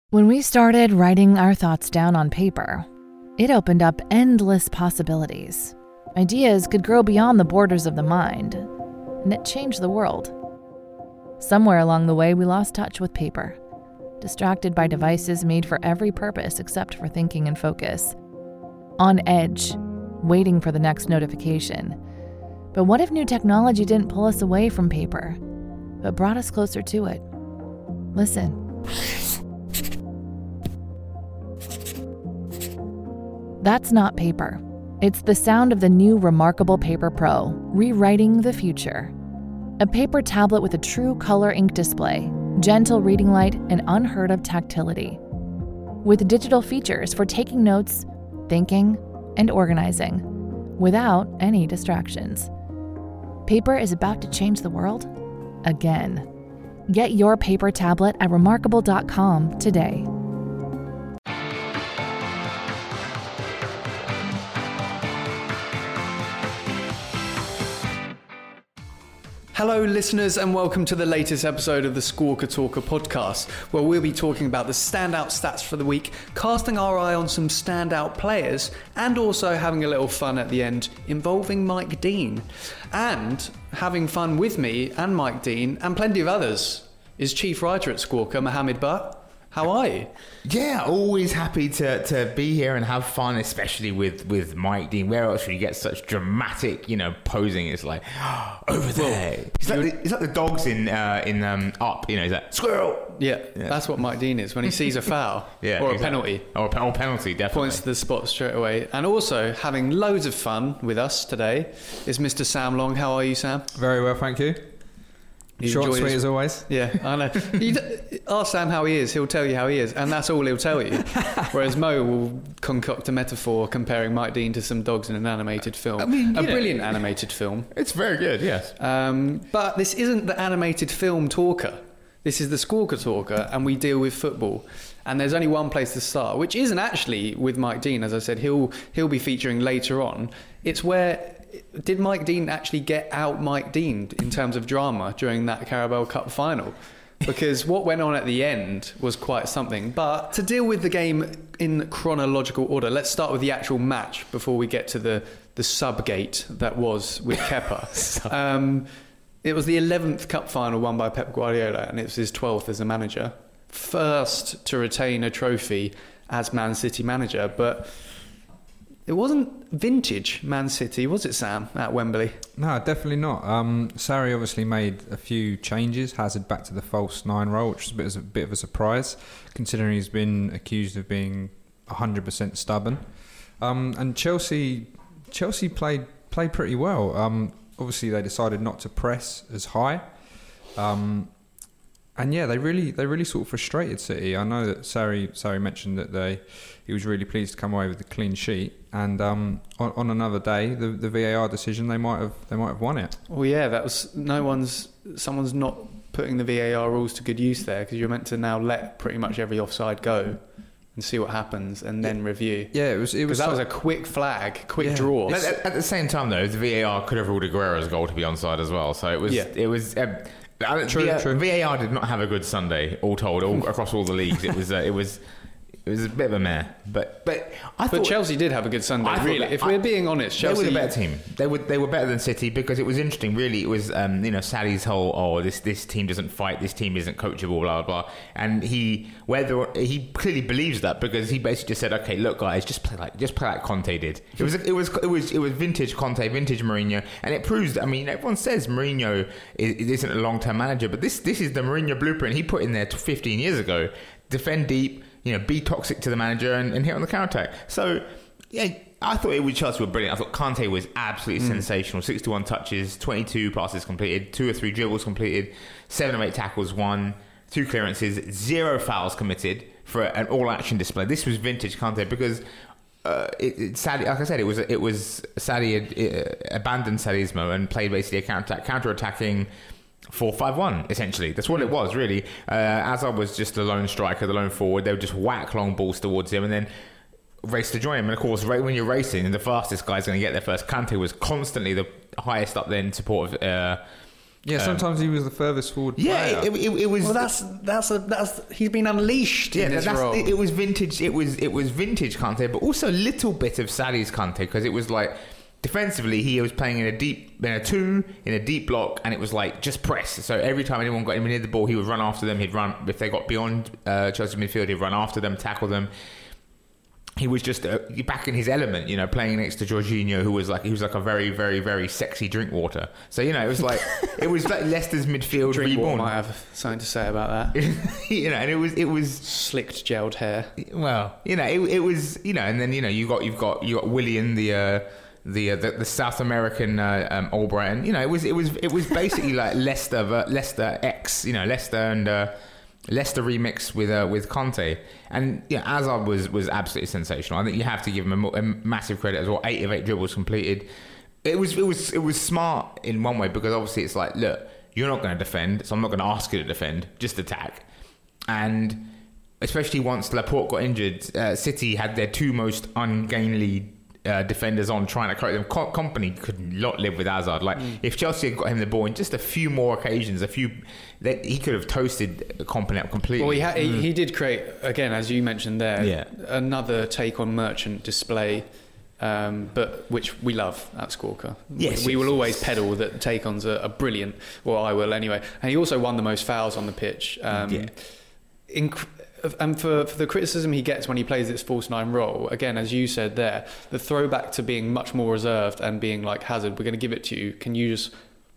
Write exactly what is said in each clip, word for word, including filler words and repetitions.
When we started writing our thoughts down on paper, it opened up endless possibilities. Ideas could grow beyond the borders of the mind, and it changed the world. Somewhere along the way, we lost touch with paper, distracted by devices made for every purpose except for thinking and focus. On edge, waiting for the next notification. But what if new technology didn't pull us away from paper, but brought us closer to it? Listen. That's not paper. It's the sound of the new Remarkable Paper Pro, rewriting the future. A paper tablet with a true color ink display, gentle reading light, and unheard of tactility. With digital features for taking notes, thinking, and organizing, without any distractions. Paper is about to change the world again. Get your paper tablet at remarkable dot com today. Hello listeners and welcome to the latest episode of the Squawka Talker podcast, where we'll be talking about the standout stats for the week, casting our eye on some standout players, and also having a little fun at the end involving Mike Dean. And having fun with me and Mike Dean and plenty of others is chief writer at Squawka, Mohammed Butt. How are you? Yeah, always happy to, to be here and have fun, especially with, with Mike Dean. Where else would you get such dramatic, you know, posing? It's like, oh, over there. Well, it's, like the, it's like the dogs in uh, in um, Up, you know, he's like, squirrel. Yeah, yeah, that's what Mike Dean is when he sees a foul yeah, or exactly. a penalty. Or a, or a penalty, definitely. Points to the spot straight away. And also, having loads of fun with us today is Mister Sam Long. How are you, Sam? Very well, thank you. You Short and sweet as always. Yeah, I know. You ask Sam how he is, he'll tell you how he is, and that's all he'll tell you. Whereas Mo will concoct a metaphor comparing Mike Dean to some dogs in an animated film. I mean, a know, brilliant animated film. It's very good, yes. Um, but this isn't the animated film talker. This is the Squawka Talker, and we deal with football. And there's only one place to start, which isn't actually with Mike Dean. As I said, he'll he'll be featuring later on. It's where... Did Mike Dean actually get out Mike Dean in terms of drama during that Carabao Cup final? Because what went on at the end was quite something. But to deal with the game in chronological order, let's start with the actual match before we get to the, the subgate that was with Kepa. um, it was the eleventh Cup final won by Pep Guardiola, and it was his twelfth as a manager. First to retain a trophy as Man City manager, but... It wasn't vintage Man City, was it, Sam, at Wembley? No, definitely not. Um, Sarri obviously made a few changes. Hazard back to the false nine role, which was a bit, a bit of a surprise, considering he's been accused of being one hundred percent stubborn. Um, and Chelsea Chelsea played played pretty well. Um, obviously, they decided not to press as high. Um, and yeah, they really they really sort of frustrated City. I know that Sarri Sarri mentioned that they he was really pleased to come away with a clean sheet. And um, on, on another day, the, the V A R decision, they might have they might have won it. Well, yeah, that was no one's someone's not putting the V A R rules to good use there, because you're meant to now let pretty much every offside go and see what happens and then review. Yeah, it was it was that so, was a quick flag, quick yeah. draw. At, at the same time, though, the V A R could have ruled Aguero's goal to be onside as well. So it was yeah. it was. Um, True, v- true. V A R did not have a good Sunday, all told, all, across all the leagues. It was uh, it was. It was a bit of a meh, but but I but thought Chelsea did have a good Sunday. Really, that, if I, we're being honest, Chelsea they were the better team. They were they were better than City, because it was interesting. Really, it was um, you know Sally's whole oh this this team doesn't fight, this team isn't coachable, blah blah, blah. And he whether he clearly believes that, because he basically just said, okay, look guys, just play like just play like Conte did. It was it was it was it was vintage Conte, vintage Mourinho, and it proves that. I mean, everyone says Mourinho is, isn't a long term manager, but this this is the Mourinho blueprint he put in there fifteen years ago. Defend deep. You know, be toxic to the manager and, and hit on the counter-attack. So, yeah, I thought it would Chelsea were brilliant. I thought Kante was absolutely mm. sensational. sixty-one touches, twenty-two passes completed, two or three dribbles completed, seven or eight tackles won, two clearances, zero fouls committed for an all-action display. This was vintage Kante, because uh, it, it, Sadio, like I said, it was it was Sadio had uh, abandoned Sadismo and played basically a counter counter-attacking four five one, essentially. That's what it was, really. Uh, Azar was just the lone striker, the lone forward. They would just whack long balls towards him and then race to join him. And of course, right when you're racing, and the fastest guy's going to get there first. Kante was constantly the highest up there in support of uh, Yeah, sometimes um, he was the furthest forward yeah, player. It, it, it was. Well, that's that's a, that's he's been unleashed. Yeah, in this that's, role. It, it was vintage. It was it was vintage Kante, but also a little bit of Sarri's Kante because it was like defensively he was playing in a deep in a two in a deep block, and it was like just press. So every time anyone got him near the ball, he would run after them. He'd run if they got beyond uh, Chelsea midfield. He'd run after them, tackle them. He was just uh, back in his element, you know, playing next to Jorginho, who was like he was like a very, very, very sexy Drinkwater. So you know, it was like it was like Leicester's midfield Drinkwater reborn. might have something to say about that. You know, and it was it was Slicked, gelled hair. well, you know, it, it was you know, and then you know you got you've got you got Willian the. Uh, The, uh, the the South American uh, um, Albrighton, you know, it was it was it was basically like Leicester, Leicester X, you know, Leicester and uh, Leicester remix with uh, with Conte, and yeah, Hazard was was absolutely sensational. I think you have to give him a, a massive credit as well. Eight of eight dribbles completed. It was it was it was smart in one way because obviously it's like, look, you're not going to defend, so I'm not going to ask you to defend, just attack. And especially once Laporte got injured, uh, City had their two most ungainly Uh, defenders on trying to correct them. Co- Company could not live with Hazard. Like mm. if Chelsea had got him the ball in just a few more occasions, a few, that he could have toasted Company up completely. Well, he, ha- mm. he he did create again, as you mentioned there, yeah. another take on Merchant display, um, but which we love at Squawka. Yes, we yes, will yes. always pedal that take-ons are, are brilliant. Well, I will anyway. And he also won the most fouls on the pitch. Um, yeah. Inc- And for, for the criticism he gets when he plays this false nine role, again, as you said there, the throwback to being much more reserved and being like, Hazard, we're going to give it to you. Can you just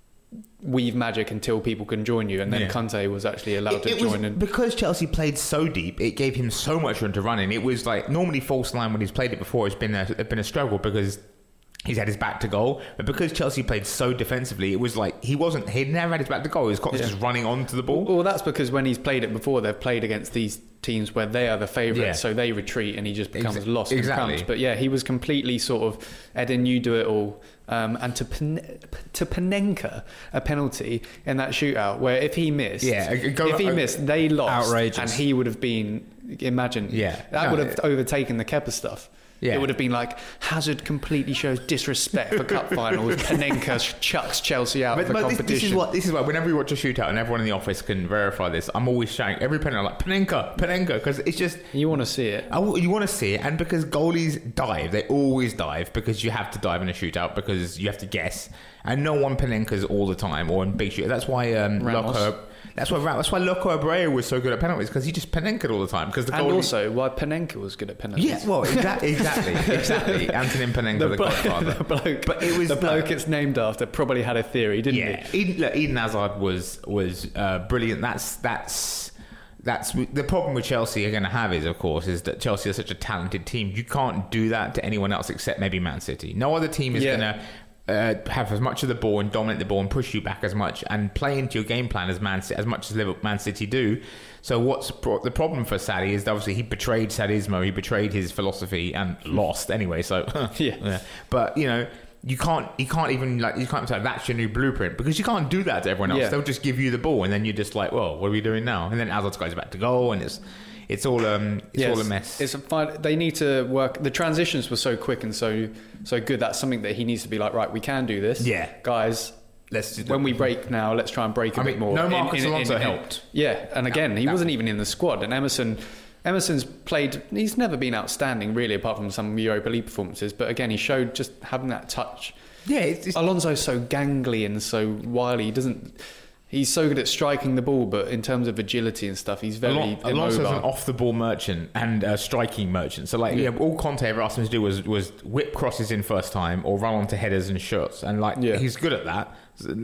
weave magic until people can join you? And then yeah. Kante was actually allowed it, to it join was, in. Because Chelsea played so deep, it gave him so much room to run in. It was like, normally false nine when he's played it before, it's been a, it's been a struggle because he's had his back to goal, but because Chelsea played so defensively, it was like he wasn't. He'd never had his back to goal. He was constantly yeah. just running onto the ball. Well, that's because when he's played it before, they've played against these teams where they are the favourites, yeah. so they retreat and he just becomes Ex- lost exactly. and comes. But yeah, he was completely sort of Eden, you do it all, um, and to Pen- to Panenka a penalty in that shootout where if he missed, yeah, go, if he uh, missed, they lost, outrageous. and he would have been. Imagine, yeah, that no, would have it, overtaken the Kepa stuff. Yeah. It would have been like Hazard completely shows disrespect for cup finals. Panenka chucks Chelsea out but, of the but competition. This, this is what this is why whenever we watch a shootout, and everyone in the office can verify this, I'm always shouting every penalty like Panenka, Panenka, because it's just you want to see it. I, you want to see it, and because goalies dive, they always dive because you have to dive in a shootout because you have to guess, and no one Panenkas all the time or in big shoot. That's why um, Loco. That's why that's why Loco Abreu was so good at penalties because he just Panenkaed all the time. Because the and goalie... also why Panenka was good at penalties. Yeah, well, exactly, exactly, exactly. Antonin Panenka, the, the blo- godfather. the bloke, but it was the bloke it's named after. Probably had a theory, didn't yeah. he? Eden, look, Eden Hazard was was uh, brilliant. That's that's that's the problem with Chelsea are going to have is, of course, is that Chelsea are such a talented team. You can't do that to anyone else except maybe Man City. No other team is yeah. going to. Uh, have as much of the ball and dominate the ball and push you back as much and play into your game plan as Man City, as much as Liverpool, Man City do. So what's pro- the problem for Sarri is obviously he betrayed Sarrismo, he betrayed his philosophy and lost anyway. So yeah. yeah, but you know you can't you can't even like you can't say that's your new blueprint because you can't do that to everyone else. Yeah. They'll just give you the ball and then you're just like, well, what are we doing now? And then Hazard goes back to goal and it's. It's all um, it's yes, all a mess. It's a fine, they need to work. The transitions were so quick and so so good. That's something that he needs to be like. Right, we can do this. Yeah, guys. Let's do when we break now. Let's try and break a I bit mean, more. No, Marcus in, in, Alonso in, in, helped. Yeah, and again, that, he that, wasn't even in the squad. And Emerson, Emerson's played. He's never been outstanding really, apart from some Europa League performances. But again, he showed just having that touch. Yeah, it's, it's, Alonso's so gangly and so wily. He doesn't. He's so good at striking the ball, but in terms of agility and stuff, he's very Alon- Alonso's immobile. an off-the-ball merchant and a striking merchant. So, like, yeah. Yeah, all Conte ever asked him to do was, was whip crosses in first time or run onto headers and shots, and like yeah. he's good at that.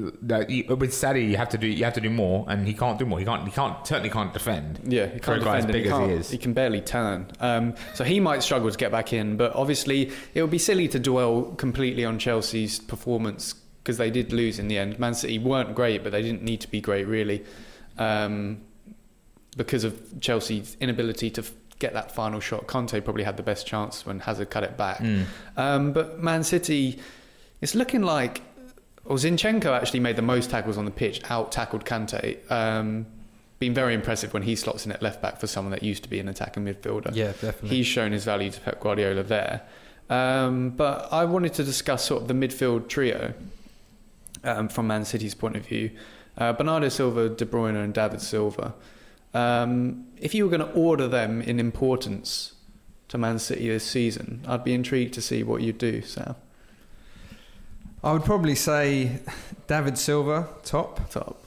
With Sarri, you have to do you have to do more, and he can't do more. He can't. He can't certainly can't defend. Yeah, he can't for a guy defend. as big he as he is. He can barely turn. Um, so he might struggle to get back in. But obviously, it would be silly to dwell completely on Chelsea's performance. Because they did lose in the end. Man City weren't great, but they didn't need to be great, really, um, because of Chelsea's inability to f- get that final shot. Conte probably had the best chance when Hazard cut it back. Mm. Um, but Man City, it's looking like... Well, Zinchenko actually made the most tackles on the pitch, out-tackled Kante. Um, been very impressive when he slots in at left-back for someone that used to be an attacking midfielder. Yeah, definitely. He's shown his value to Pep Guardiola there. Um, but I wanted to discuss sort of the midfield trio. Um, from Man City's point of view, Uh, Bernardo Silva, De Bruyne and David Silva. Um, if you were going to order them in importance to Man City this season, I'd be intrigued to see what you'd do, Sam. I would probably say David Silva, top. Top.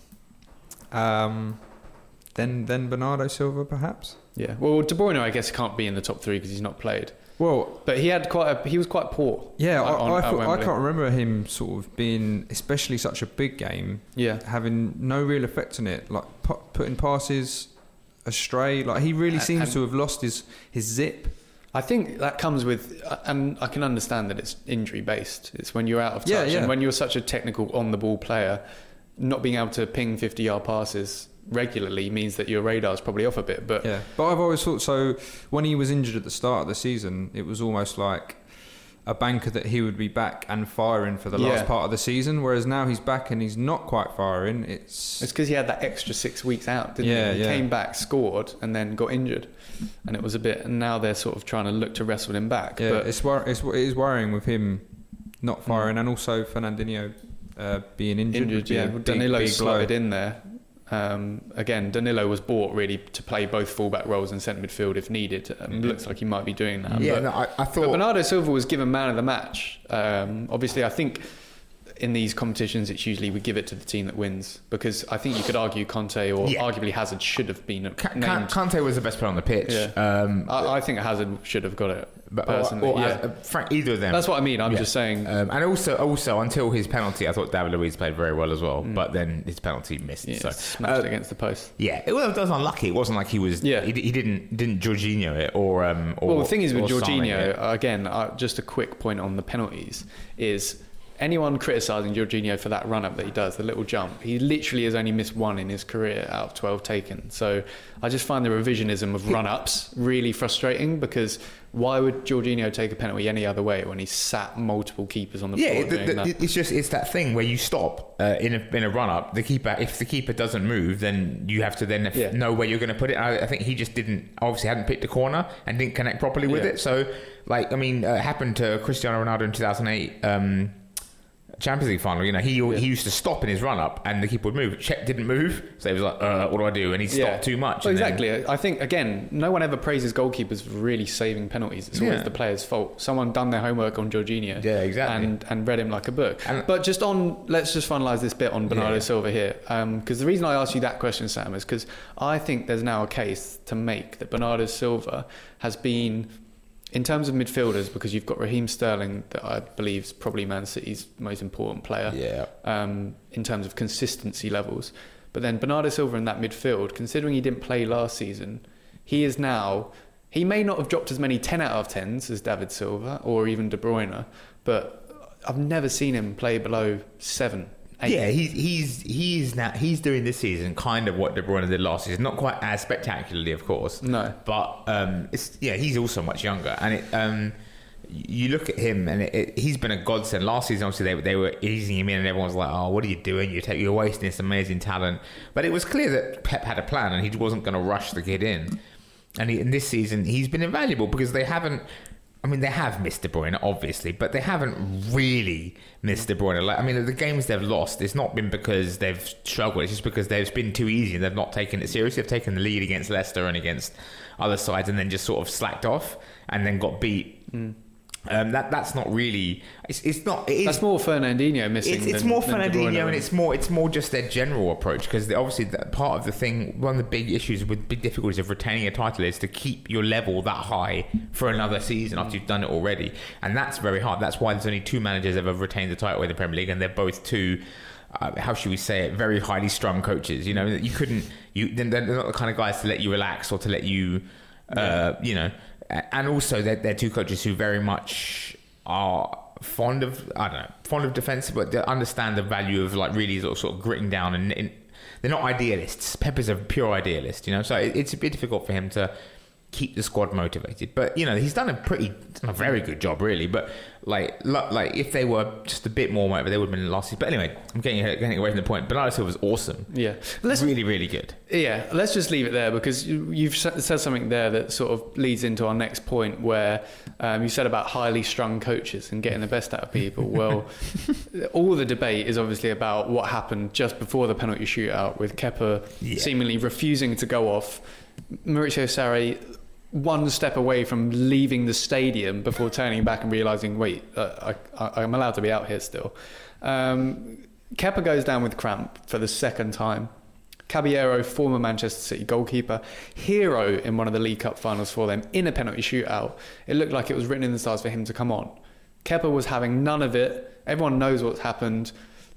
Um, then then Bernardo Silva, perhaps. Yeah. Well, De Bruyne, I guess, can't be in the top three because he's not played. Well, but he had quite a, he was quite poor. Yeah, like, I, on, I, thought, I Wembley. can't remember him sort of being, especially such a big game, yeah, having no real effect on it. Like pu- putting passes astray. Like he really seems and, to have lost his his zip. I think that comes with, and I can understand that it's injury based. It's when you're out of touch, yeah, yeah. and when you're such a technical on the ball player, not being able to ping fifty yard passes regularly means that your radar's probably off a bit. But yeah, but I've always thought so. When he was injured at the start of the season, it was almost like a banker that he would be back and firing for the yeah. last part of the season. Whereas now he's back and he's not quite firing. It's it's because he had that extra six weeks out, didn't yeah, he? He yeah. came back, scored, and then got injured, and it was a bit. And now they're sort of trying to look to wrestle him back. Yeah, but it's wor- it's it is worrying with him not firing, mm. and also Fernandinho uh, being injured. injured, Be yeah. big, Danilo big slotted blow. in there. Um, again, Danilo was bought really to play both fullback roles and centre midfield if needed. Um, mm-hmm. Looks like he might be doing that. Yeah, but, no, I, I thought but Bernardo Silva was given man of the match. Um, obviously, I think in these competitions, it's usually we give it to the team that wins, because I think you could argue Conte or yeah. arguably Hazard should have been Ca- named. Conte was the best player on the pitch. Yeah. Um, I, I think Hazard should have got it. But, personally, or, or yeah. as, uh, Frank, either of them. That's what I mean. I'm Yeah. just saying. Um, and also, also until his penalty, I thought David Luiz played very well as well. Mm. But then his penalty missed. Yeah, so smashed uh, against the post. Yeah, it was, it was unlucky. It wasn't like he was. Yeah. he, he didn't didn't Jorginho it or. Um, or Well, the thing is with or Sane Jorginho, it. again, uh, just a quick point on the penalties is. Anyone criticising Jorginho for that run-up that he does, the little jump, he literally has only missed one in his career out of twelve taken. So I just find the revisionism of run-ups really frustrating, because why would Jorginho take a penalty any other way when he sat multiple keepers on the Yeah, floor the, doing the, that? it's just it's that thing where you stop uh, in a in a run up. The keeper, if the keeper doesn't move, then you have to then f- Yeah. know where you're going to put it. I, I think he just didn't obviously hadn't picked the corner and didn't connect properly with Yeah. it. So, like I mean, uh, it happened to Cristiano Ronaldo in two thousand eight. Um, Champions League final, you know, he Yeah. he used to stop in his run up and the keeper would move. Czech didn't move, so he was like, uh, "What do I do?" And he stopped Yeah. too much. Well, and then- exactly. I think, again, no one ever praises goalkeepers for really saving penalties. It's always Yeah. the player's fault. Someone done their homework on Jorginho. Yeah, exactly. And, and read him like a book. And- but just on, let's just finalise this bit on Bernardo Yeah. Silva here. Because the reason I asked you that question, Sam, is because I think there's now a case to make that Bernardo Silva has been, in terms of midfielders, because you've got Raheem Sterling, that I believe is probably Man City's most important player Yeah. um, in terms of consistency levels. But then Bernardo Silva in that midfield, considering he didn't play last season, he is now, he may not have dropped as many ten out of tens as David Silva or even De Bruyne, but I've never seen him play below seven, eight. Yeah, he's he's he's now he's doing this season kind of what De Bruyne did last season. Not quite as spectacularly, of course. No. but um, it's yeah, he's also much younger, and it um, you look at him, and it, it, he's been a godsend. Last season, obviously, they they were easing him in, and everyone was like, "Oh, what are you doing? You're, you're wasting this amazing talent." But it was clear that Pep had a plan, and he wasn't going to rush the kid in. And he, in this season, he's been invaluable because they haven't. I mean, they have missed De Bruyne, obviously, but they haven't really missed De Bruyne. Like, I mean, the games they've lost, it's not been because they've struggled. It's just because they've been too easy and they've not taken it seriously. They've taken the lead against Leicester and against other sides and then just sort of slacked off and then got beat. Mm. Um, that that's not really. It's it's not. It is, That's more Fernandinho missing. It's, it's than, more than De Bruyne, Fernandinho, and really. it's more it's more just their general approach, because obviously that part of the thing, one of the big issues with big difficulties of retaining a title is to keep your level that high for another season after you've done it already, and that's very hard. That's why there's only two managers ever retained the title in the Premier League, and they're both two. Uh, how should we say it? Very highly strung coaches. You know, you couldn't. You they're not the kind of guys to let you relax or to let you. Uh, yeah. You know, and also they're, they're two coaches who very much are fond of I don't know fond of defence, but they understand the value of like really sort of, sort of gritting down, and, and they're not idealists. Pep is a pure idealist, you know, so it, it's a bit difficult for him to keep the squad motivated. But you know, he's done a pretty, done a very good job, really. But like, like if they were just a bit more motivated, they would have been last season. But anyway, I'm getting getting away from the point. Bernardo Silva was awesome. Yeah, let's, really, really good. Yeah, let's just leave it there because you, you've said something there that sort of leads into our next point, where um, you said about highly strung coaches and getting the best out of people. Well, all the debate is obviously about what happened just before the penalty shootout with Kepa yeah. seemingly refusing to go off. Maurizio Sarri one step away from leaving the stadium before turning back and realising, wait, uh, I, I'm allowed to be out here still. Um, Kepa goes down with cramp for the second time. Caballero, former Manchester City goalkeeper, hero in one of the League Cup finals for them, in a penalty shootout. It looked like it was written in the stars for him to come on. Kepa was having none of it. Everyone knows what's happened.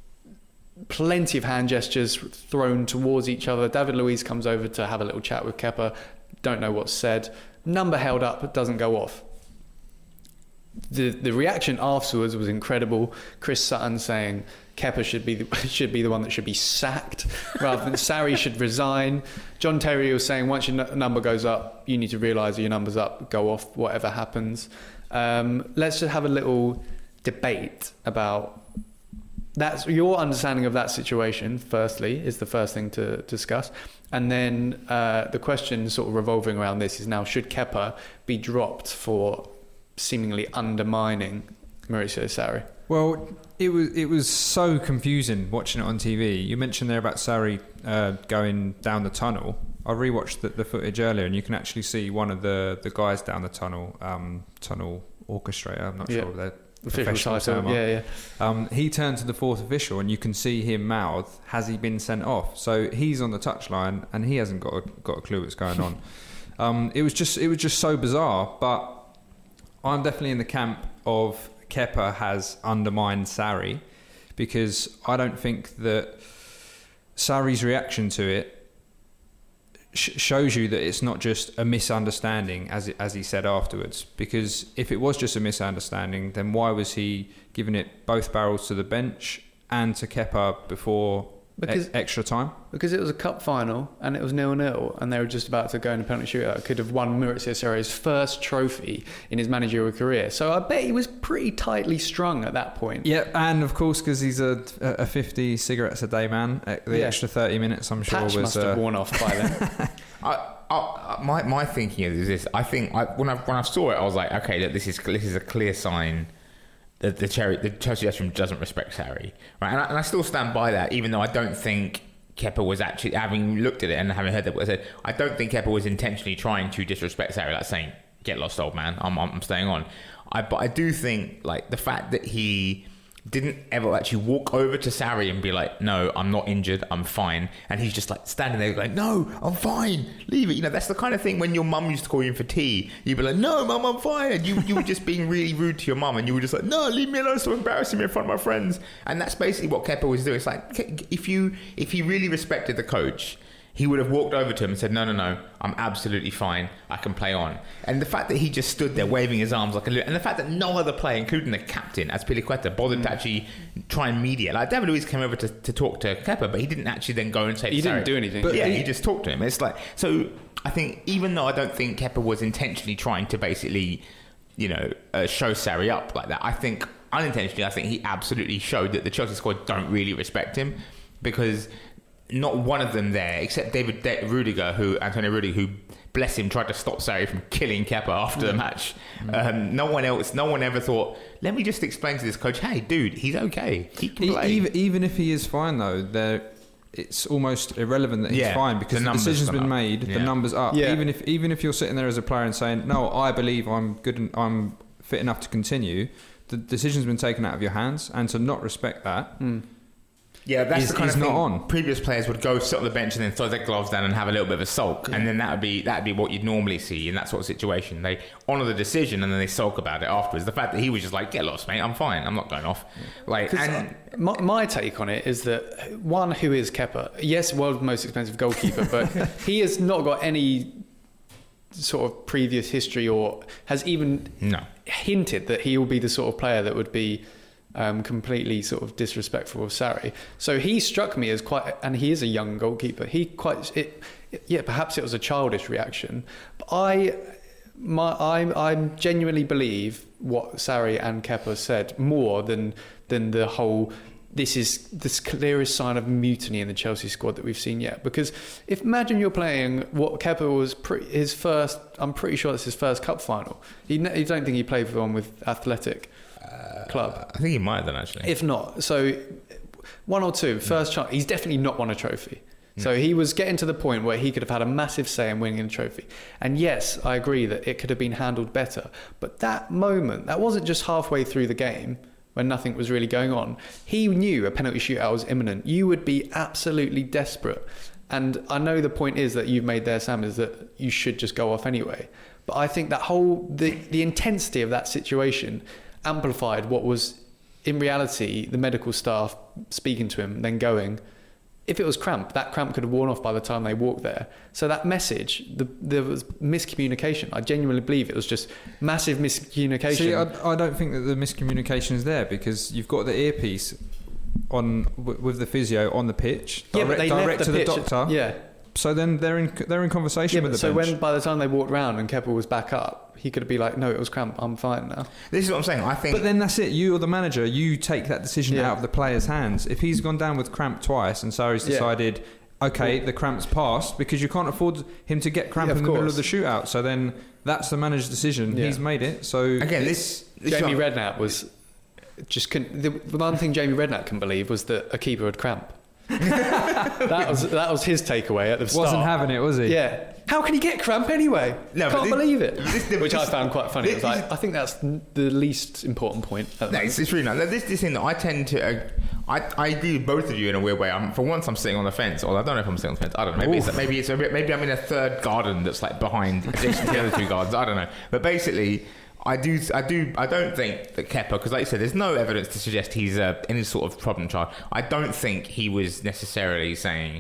Plenty of hand gestures thrown towards each other. David Luiz comes over to have a little chat with Kepa. Don't know what's said. Number held up, but doesn't go off. The the reaction afterwards was incredible. Chris Sutton saying Kepa should be the, should be the one that should be sacked rather than Sarri should resign. John Terry was saying once your n- number goes up, you need to realise your number's up, go off, whatever happens. Um, let's just have a little debate about that's your understanding of that situation. Firstly, is the first thing to discuss. And then uh, the question sort of revolving around this is now, should Kepa be dropped for seemingly undermining Maurizio Sarri? Well, it was it was so confusing watching it on T V. You mentioned there about Sarri uh, going down the tunnel. I rewatched the, the footage earlier, and you can actually see one of the, the guys down the tunnel, um, tunnel orchestrator. I'm not yeah. sure they're official title. Yeah, yeah. Um, he turned to the fourth official, and you can see him mouth, "Has he been sent off?" So he's on the touchline, and he hasn't got a, got a clue what's going on. um, it was just it was just so bizarre. But I'm definitely in the camp of Kepa has undermined Sarri, because I don't think that Sarri's reaction to it sh- shows you that it's not just a misunderstanding, as it, as he said afterwards. Because if it was just a misunderstanding, then why was he giving it both barrels to the bench and to Kepa before because, e- extra time? Because it was a cup final and it was nil-nil, and they were just about to go in a penalty shootout. Could have won Maurizio Sarri's first trophy in his managerial career. So I bet he was pretty tightly strung at that point. Yeah, and of course, because he's a, a fifty cigarettes a day man, the yeah. extra thirty minutes, I'm sure, Patch was must have uh, worn off by then. I, I, my my thinking is this: I think I, when I when I saw it, I was like, okay, look, this is this is a clear sign that the Cherry the Chelsea dressing room doesn't respect Sarri, right? And I, and I still stand by that, even though I don't think Kepa was actually, having looked at it and having heard that, I said, I don't think Kepa was intentionally trying to disrespect Sarri, like saying, "Get lost, old man. I'm I'm staying on." I but I do think like the fact that he didn't ever actually walk over to Sarri and be like, "No, I'm not injured, I'm fine," and he's just like standing there like, "No, I'm fine, leave it." You know, that's the kind of thing when your mum used to call you in for tea, you'd be like, "No, mum, I'm fine," and you you were just being really rude to your mum, and you were just like, "No, leave me alone, stop embarrassing me in front of my friends." And that's basically what Kepa was doing. It's like, if you if he really respected the coach, he would have walked over to him and said, no, no, no, I'm absolutely fine. I can play on. And the fact that he just stood there waving his arms like a little... And the fact that no other player, including the captain, Azpilicueta, bothered mm. to actually try and mediate. Like, David Luiz came over to, to talk to Kepa, but he didn't actually then go and say... He didn't Sarri. do anything. But yeah, he, he just talked to him. It's like... So, I think, even though I don't think Kepa was intentionally trying to basically, you know, uh, show Sarri up like that, I think, unintentionally, I think he absolutely showed that the Chelsea squad don't really respect him, because... not one of them there, except David De- Rudiger, who Antonio Rudiger, who, bless him, tried to stop Sarri from killing Kepa after the match. Um, no one else, no one ever thought, let me just explain to this coach, hey, dude, he's okay. He can play. Even, even if he is fine, though, there, it's almost irrelevant that he's yeah, fine, because the, the decision's been up. made, yeah. the number's up. Yeah. Even if even if you're sitting there as a player and saying, no, I believe I'm good and I'm fit enough to continue, the decision's been taken out of your hands, and to not respect that... Mm. Yeah, that's he's, the kind he's of thing. Not on. Previous players would go sit on the bench and then throw their gloves down and have a little bit of a sulk, yeah. and then that would be that would be what you'd normally see in that sort of situation. They honour the decision and then they sulk about it afterwards. The fact that he was just like, "Get lost, mate. I'm fine. I'm not going off." Like, and my, my take on it is that one, who is Kepa? Yes, world's most expensive goalkeeper, but he has not got any sort of previous history or has even no. hinted that he will be the sort of player that would be um, completely sort of disrespectful of Sarri. So he struck me as quite, and he is a young goalkeeper. He quite, it, it, yeah, perhaps it was a childish reaction, but I, my, I, I genuinely believe what Sarri and Kepa said more than than the whole. This is the clearest sign of mutiny in the Chelsea squad that we've seen yet. Because if imagine you're playing what Kepa was pre, his first, I'm pretty sure it's his first cup final. He, you don't think he played for one with Athletic uh, Club? I think he might have done actually. If not, so one or two, first chance. He's definitely not won a trophy. So he was getting to the point where he could have had a massive say in winning a trophy. And yes, I agree that it could have been handled better. But that moment, that wasn't just halfway through the game when nothing was really going on. He knew a penalty shootout was imminent. You would be absolutely desperate. And I know the point is that you've made there, Sam, is that you should just go off anyway. But I think that whole, the, the intensity of that situation amplified what was, in reality, the medical staff speaking to him, then going, if it was cramp, that cramp could have worn off by the time they walked there. So that message, the, there was miscommunication. I genuinely believe it was just massive miscommunication. See, I, I don't think that the miscommunication is there because you've got the earpiece on w- with the physio on the pitch, yeah, direct, but they direct left to the, the pitch, doctor. Yeah. So then they're in they're in conversation Yeah, with but the so bench. when by the time they walked round and Kepa was back up, he could be like, "No, it was cramp. I'm fine now." This is what I'm saying. I think. But then that's it. You or the manager, you take that decision Yeah. out of the player's hands. If he's gone down with cramp twice and Sarri's Yeah. decided, okay, the cramp's passed, because you can't afford him to get cramp Yeah, of in the middle course. of the shootout. So then that's the manager's decision. Yeah. He's made it. So again, this, this Jamie is what- Redknapp was just couldn't. The, the one thing Jamie Redknapp can believe was that a keeper had cramp. that was that was his takeaway at the start. wasn't having it, was he? Yeah. How can he get cramp anyway? No, but Can't this- believe it. this- this- Which I this- found quite funny. this- It was like, I think that's the least important point. At the No, moment. it's, it's really not. This this thing that I tend to, uh, I I agree with both of you in a weird way. I'm, for once, I'm sitting on the fence, or I don't know if I'm sitting on the fence. I don't know. Maybe it's maybe it's a bit, maybe I'm in a third garden that's like behind adjacent to the other two gardens. I don't know. But basically, I do I do I don't think that Kepa, because like you said, there's no evidence to suggest he's uh, any sort of problem child. I don't think he was necessarily saying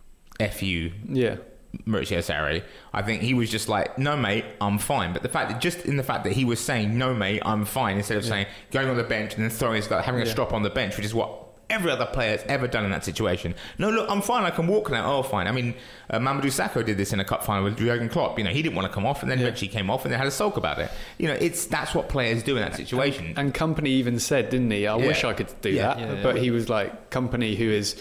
"F you." Yeah. Mauricio Sarri. I think he was just like, no mate, I'm fine. But the fact that just in the fact that he was saying no mate, I'm fine, instead of Yeah. saying going on the bench and then throwing his having a Yeah. strop on the bench, which is what every other player has ever done in that situation. No, look, I'm fine, I can walk now. Oh, fine. I mean, uh, Mamadou Sakho did this in a cup final with Jurgen Klopp. You know, he didn't want to come off, and then Yeah. eventually came off, and they had a sulk about it. You know, it's that's what players do in that situation. And Company even said, didn't he? I Yeah. wish I could do Yeah. that. Yeah, yeah. But he was like, Company, who is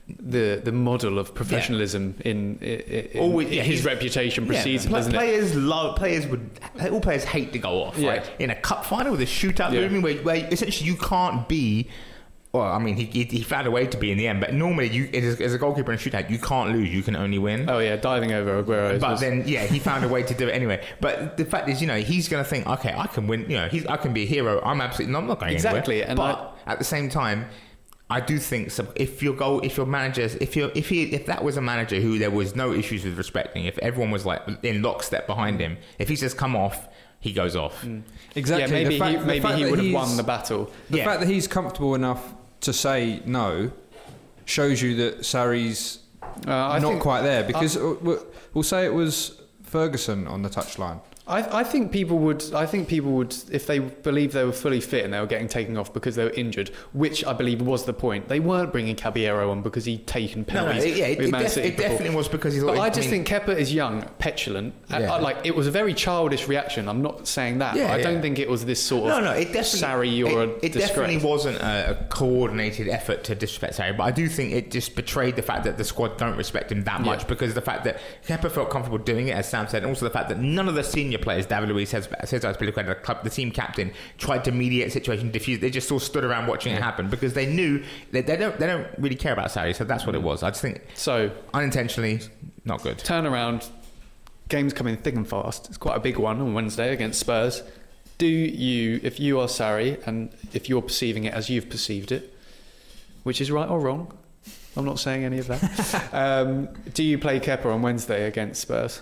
the the model of professionalism in, in, in Always- yeah, his he's- reputation Yeah, precedes him, pla- doesn't it? players love players would all players hate to go off, Yeah. right? In a cup final with a shootout Yeah. movement where, where essentially you can't be. Well, I mean, he, he he found a way to be in the end, but normally you as, as a goalkeeper in a shootout, you can't lose, you can only win. Oh yeah, diving over Aguero. But was- then, yeah, he found a way to do it anyway. But the fact is, you know, he's going to think, okay, I can win. You know, he's I can be a hero. I'm absolutely I'm not going Exactly, anywhere. and but at the same time, I do think so if your goal, if your managers, if you if he if that was a manager who there was no issues with respecting, if everyone was like in lockstep behind him, if he says come off, he goes off. Mm. Exactly. Yeah, maybe The fact- he, the maybe fact he that would have he's- won the battle. The Yeah. fact that he's comfortable enough to say no shows you that Sarri's Uh, I not think, quite there, because uh, we'll we'll say it was Ferguson on the touchline. I, I think people would. I think people would, if they believed they were fully fit and they were getting taken off because they were injured, which I believe was the point. They weren't bringing Caballero on because he'd taken No, no, penalties. it, yeah, it, with it, Man def- City it before. definitely was because he thought. But he- I just mean, think Kepa is young, petulant. and Yeah. I, like it was a very childish reaction. I'm not saying that. Yeah, but I don't yeah. think it was this sort No, of no, it definitely. Sarri or it, a it definitely disgrace. wasn't a, a coordinated effort to disrespect Sarri, but I do think it just betrayed the fact that the squad don't respect him that much, Yeah. because the fact that Kepa felt comfortable doing it, as Sam said, and also the fact that none of the senior players, David Luiz, Cesar Azpilicueta, the club, the team captain, tried to mediate the situation, diffuse. They just all stood around watching it happen because they knew that they don't they don't really care about Sarri. So that's what it was. I just think So unintentionally not good. turn around. Game's coming thick and fast. It's quite a big one on Wednesday against Spurs. Do you, if you are Sarri, and if you're perceiving it as you've perceived it, which is right or wrong, I'm not saying any of that. um, do you play Kepa on Wednesday against Spurs?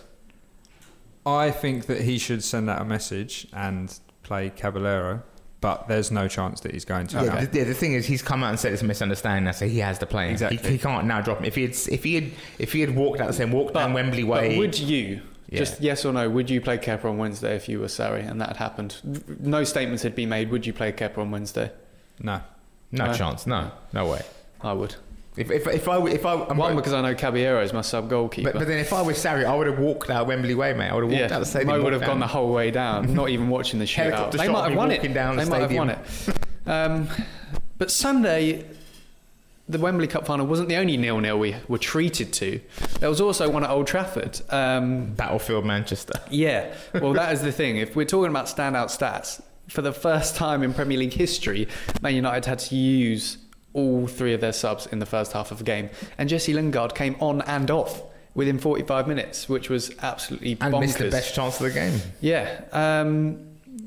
I think that he should send out a message and play Caballero, but there's no chance that he's going to. Yeah, the, yeah, the thing is, he's come out and said it's a misunderstanding. So he has to play. Exactly. He, he can't now drop him. If he had, if he had, if he had walked out the same, walked down Wembley way. But would you, Yeah. just yes or no, would you play Kepa on Wednesday if you were Sarri and that had happened? No statements had been made. Would you play Kepa on Wednesday? No. No Uh, chance. No, no way. I would. If if if I if I I'm One, right- because I know Caballero is my sub goalkeeper. but, but then if I was Sarri, I would have walked out Wembley Way, mate. I would have walked yeah, out the stadium. Mo would walked have down. gone the whole way down, not even watching the shootout. Helicopter They shot might of have me won it. walking down the They might have stadium. won it. Um, but Sunday, the Wembley Cup final wasn't the only nil-nil we were treated to. There was also one at Old Trafford. Um, Battlefield Manchester. yeah, well, that is the thing. If we're talking about standout stats, for the first time in Premier League history, Man United had to use all three of their subs in the first half of the game. And Jesse Lingard came on and off within forty-five minutes, which was absolutely And bonkers. missed the best chance of the game. Yeah. Um,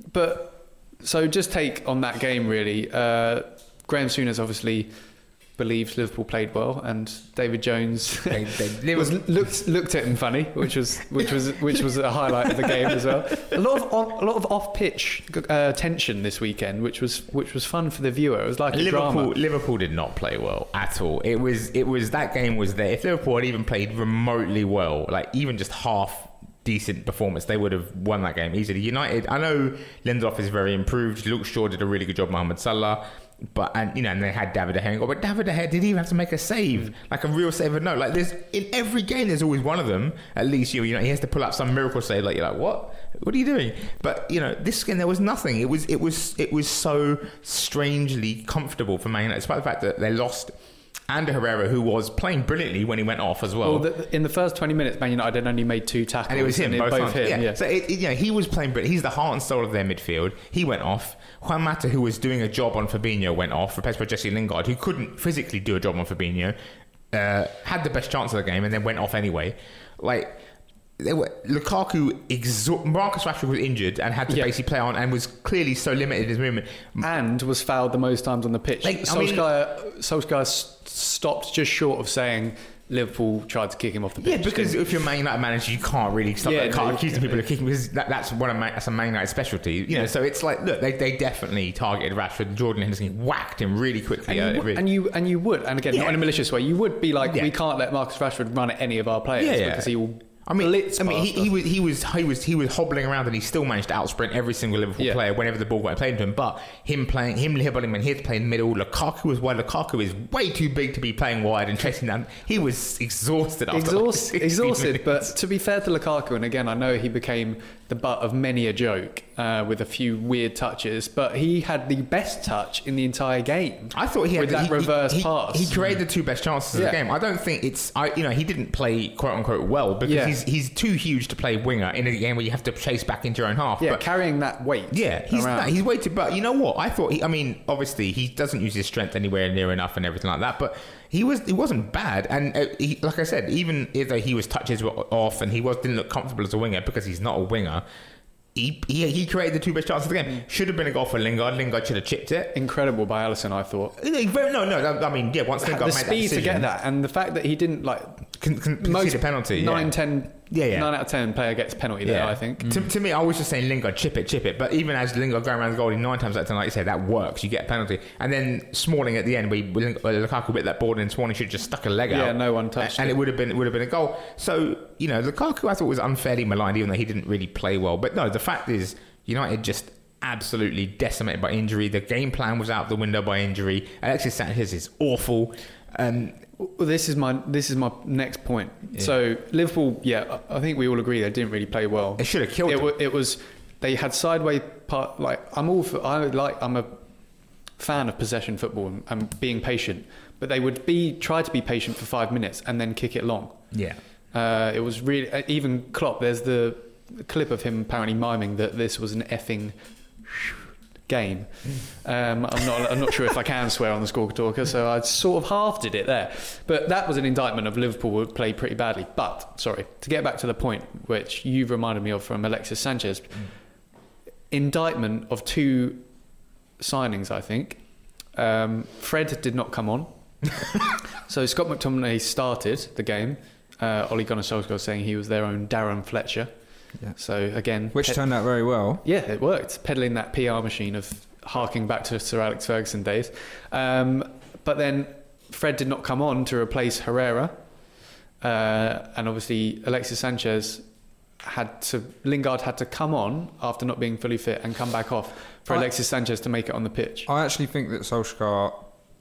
but so just take on that game, really. Uh, Graham Souness obviously believes Liverpool played well, and David Jones They, they, was looked looked at him funny, which was which was which was a highlight of the game as well. A lot of on, a lot of off pitch uh, tension this weekend, which was which was fun for the viewer. It was like a Liverpool, drama. Liverpool did not play well at all. It was, it was that game was there. If Liverpool had even played remotely well, like even just half decent performance, they would have won that game easily. United, I know Lindelof is very improved. Luke Shaw did a really good job. Mohamed Salah, but and you know, and they had David De Gea. But David De Gea didn't even have to make a save, like a real save. No, like there's in every game, there's always one of them. At least you know, you know he has to pull up some miracle save. Like you're like, what? What are you doing? But you know, this game there was nothing. It was it was it was so strangely comfortable for Man United, despite the fact that they lost Ander Herrera, who was playing brilliantly when he went off as well. Well, the, in the first twenty minutes, Man United had only made two tackles, And it was him, and both, both times. him. Yeah. Yeah. So it, it, you know, he was playing, but he's the heart and soul of their midfield. He went off. Juan Mata, who was doing a job on Fabinho, went off, replaced by Jesse Lingard, who couldn't physically do a job on Fabinho. Uh, had the best chance of the game and then went off anyway. Like they were, Lukaku, exo- Marcus Rashford was injured and had to Yeah. basically play on, and was clearly so limited in his movement. and was fouled the most times on the pitch. Like, I mean- Solskjaer, Solskjaer s- stopped just short of saying Liverpool tried to kick him off the pitch. Yeah, because didn't if you're a Man United manager, you can't really stop. Yeah, you can't no, accuse you- people of kicking because that, that's one of Man, that's a Man United specialty. You know, so it's like, look, they, they definitely targeted Rashford. Jordan Henderson whacked him really quickly. And uh, you, really- and you and you would, and again, Yeah. not in a malicious way, you would be like, Yeah. we can't let Marcus Rashford run at any of our players Yeah, yeah. because he will. I mean, blitz I mean, he, past he us. was he was he was he was hobbling around and he still managed to outsprint every single Liverpool Yeah. player whenever the ball got played to him. But him playing him dribbling when he had to play in the middle, Lukaku was wide. Lukaku is way too big to be playing wide and chasing down. He was exhausted after like Exhaust, sixty exhausted, minutes. but to be fair to Lukaku, and again, I know he became the butt of many a joke uh, with a few weird touches, but he had the best touch in the entire game. I thought he had with the, that he, reverse he, pass. He created the two best chances of Yeah. the game. I don't think it's I you know he didn't play quote unquote well because Yeah. he's he's too huge to play winger in a game where you have to chase back into your own half. yeah, but carrying that weight. Yeah, he's around. not, he's weighted, but you know what? I thought he. I mean, obviously he doesn't use his strength anywhere near enough and everything like that. But he was he wasn't bad, and uh, he, like I said, even if he was touches were off and he was didn't look comfortable as a winger because he's not a winger. He, he, he created the two best chances of the game. Should have been a goal for Lingard. Lingard should have chipped it. Incredible by Alisson, I thought. No, no, no. I mean, yeah. Once Lingard The made that speed decision, to get that, and the fact that he didn't like con, con, most concede a penalty. nine, yeah. ten, Yeah, yeah. nine out of ten player gets penalty there. I think. To, to me, I was just saying Lingard, chip it, chip it. But even as Lingard going around the goal, nine times out of ten, like you said, that works. You get a penalty. And then Smalling at the end, where, he, where Lukaku bit that board and Smalling should have just stuck a leg out. Yeah, no one touched and it. it would have been it would have been a goal. So you know, Lukaku I thought was unfairly maligned, even though he didn't really play well. But no, the fact is, United just absolutely decimated by injury. The game plan was out the window by injury. Alexis Sanchez is awful. Um, Well, this is my this is my next point. So Liverpool, yeah, I think we all agree they didn't really play well. They should have killed it. them. wa- It was they had sideways part. Like I'm all for, I like I'm a fan of possession football and, and being patient, but they would be try to be patient for five minutes and then kick it long. yeah. Uh, it was really even Klopp. There's the clip of him apparently miming that this was an effing game. Um, I'm not. I'm not sure if I can swear on the Score Talker, so I sort of half did it there. But that was an indictment of Liverpool would play pretty badly. But sorry, to get back to the point which you've reminded me of from Alexis Sanchez, indictment of two signings. I think um, Fred did not come on, so Scott McTominay started the game. Uh, Ole Gunnar Solskjaer saying he was their own Darren Fletcher. Yeah. So again, Which pe- turned out very well. yeah, it worked. Peddling that P R machine of harking back to Sir Alex Ferguson days. Um, but then Fred did not come on to replace Herrera. Uh, and obviously Alexis Sanchez had to, Lingard had to come on after not being fully fit and come back off for I- Alexis Sanchez to make it on the pitch. I actually think that Solskjaer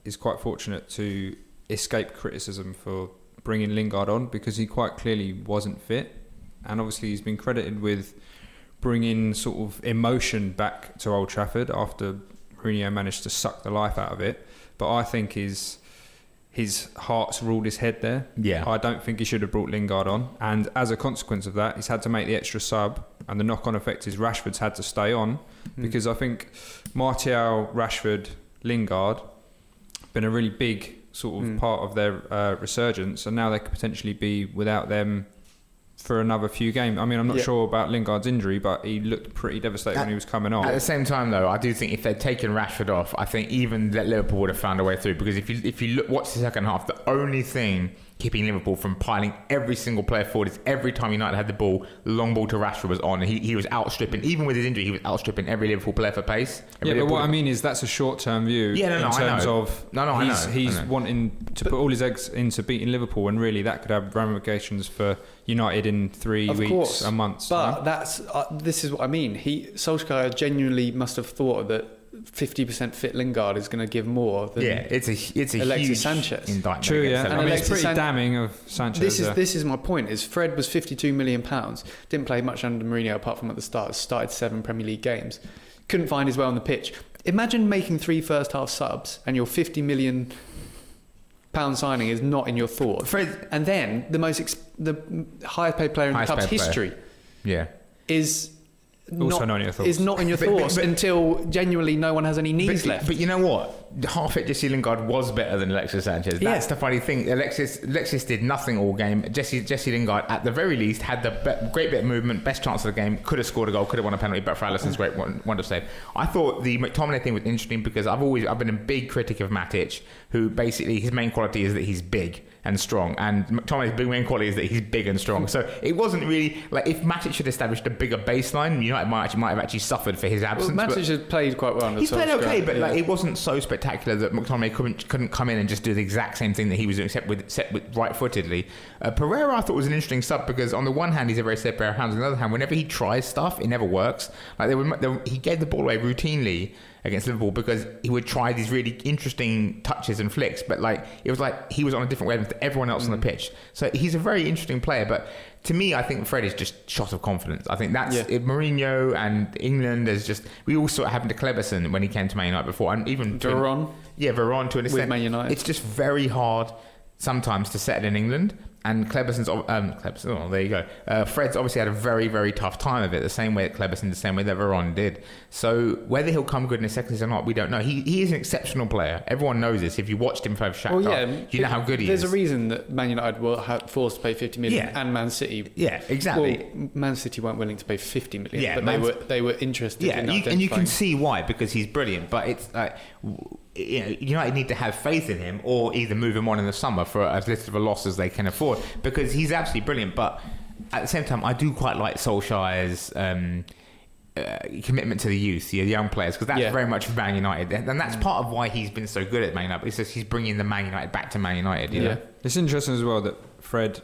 is quite fortunate to escape criticism for bringing Lingard on, because he quite clearly wasn't fit, and obviously he's been credited with bringing sort of emotion back to Old Trafford after Mourinho managed to suck the life out of it. But I think his his heart's ruled his head there. Yeah. I don't think he should have brought Lingard on, and as a consequence of that, he's had to make the extra sub, and the knock-on effect is Rashford's had to stay on, mm. because I think Martial, Rashford, Lingard been a really big sort of mm. part of their uh, resurgence, and now they could potentially be without them for another few games. I mean, I'm not yeah. sure about Lingard's injury, but he looked pretty devastated at, when he was coming on. At the same time, though, I do think if they'd taken Rashford off, I think even that Liverpool would have found a way through. Because if you if you look, watch the second half, the only thing keeping Liverpool from piling every single player forward is every time United had the ball, the long ball to Rashford was on. He he was outstripping, even with his injury, he was outstripping every Liverpool player for pace. Every yeah, Liverpool but what I mean is that's a short-term view. Yeah, no, no, in terms I know. of no, no, he's, I know. he's I know. wanting to but, put all his eggs into beating Liverpool, and really that could have ramifications for United in three of weeks course, and months. But no? that's uh, this is what I mean. He Solskjaer genuinely must have thought that fifty percent fit Lingard is going to give more than yeah, it's a it's a Alexis huge Sanchez. indictment. True, yeah. And I mean, Alexis it's pretty San- damning of Sanchez. This is uh, this is my point. Is Fred was fifty-two million pounds, didn't play much under Mourinho apart from at the start. Started seven Premier League games, couldn't find his way on the pitch. Imagine making three first half subs and your fifty million pound signing is not in your thoughts. Fred, and then the most ex- the highest paid player in the Highest club's paid player. history yeah. is. Also not, not in your thoughts. is not in your But- but- thoughts but- until genuinely no one has any knees but, left. But you know what? Half fit Jesse Lingard was better than Alexis Sanchez. Yeah. That's the funny thing. Alexis Alexis did nothing all game. Jesse Jesse Lingard, at the very least, had the be- great bit of movement, best chance of the game, could have scored a goal, could have won a penalty, but for Alisson's great one- wonder save. I thought the McTominay thing was interesting because I've always I've been a big critic of Matic, who basically his main quality is that he's big and strong, and McTominay's big main quality is that he's big and strong. So it wasn't really like if Matic had established a bigger baseline, United might actually, might have actually suffered for his absence. well, Matic but- has played quite well. Under He's played Solskjaer, okay, but yeah. like it wasn't so spectacular that McTominay couldn't couldn't come in and just do the exact same thing that he was doing, except with except with right-footedly. Uh, Pereira, I thought, was an interesting sub because on the one hand he's a very safe pair of hands, on the other hand, whenever he tries stuff, it never works. Like they were, they were, he gave the ball away routinely against Liverpool because he would try these really interesting touches and flicks, but like it was like he was on a different wavelength to everyone else mm. on the pitch. So he's a very interesting player, but to me, I think Fred is just shot of confidence. I think that's yeah. it, Mourinho and England. There's just we all saw it happen to Cleberson when he came to Man United before, and even to, Veron. yeah, Veron to an extent. Man United. It's just very hard sometimes to settle in England. And Cleberson's, um, Cleberson, oh, there you go. Uh, Fred's obviously had a very, very tough time of it, the same way that Cleberson, the same way that Veron did. So whether he'll come good in his second season or not, we don't know. He he is an exceptional player. Everyone knows this. If you watched him play for Shakhtar, Well, yeah, you know how good he there's is. There's a reason that Man United were ha- forced to pay fifty million, Yeah. and Man City. Yeah, exactly. Well, Man City weren't willing to pay fifty million, Yeah, but Man- they were they were interested. Yeah, in you, and you can identifying- see why, because he's brilliant. But it's like, w- you know, United need to have faith in him, or either move him on in the summer for as little of a loss as they can afford, because he's absolutely brilliant. But at the same time, I do quite like Solskjaer's um, uh, commitment to the youth, the young players, because that's Yeah. very much Man United, and that's part of why he's been so good at Man United. It's just he's bringing the Man United back to Man United. You Yeah. know? It's interesting as well that Fred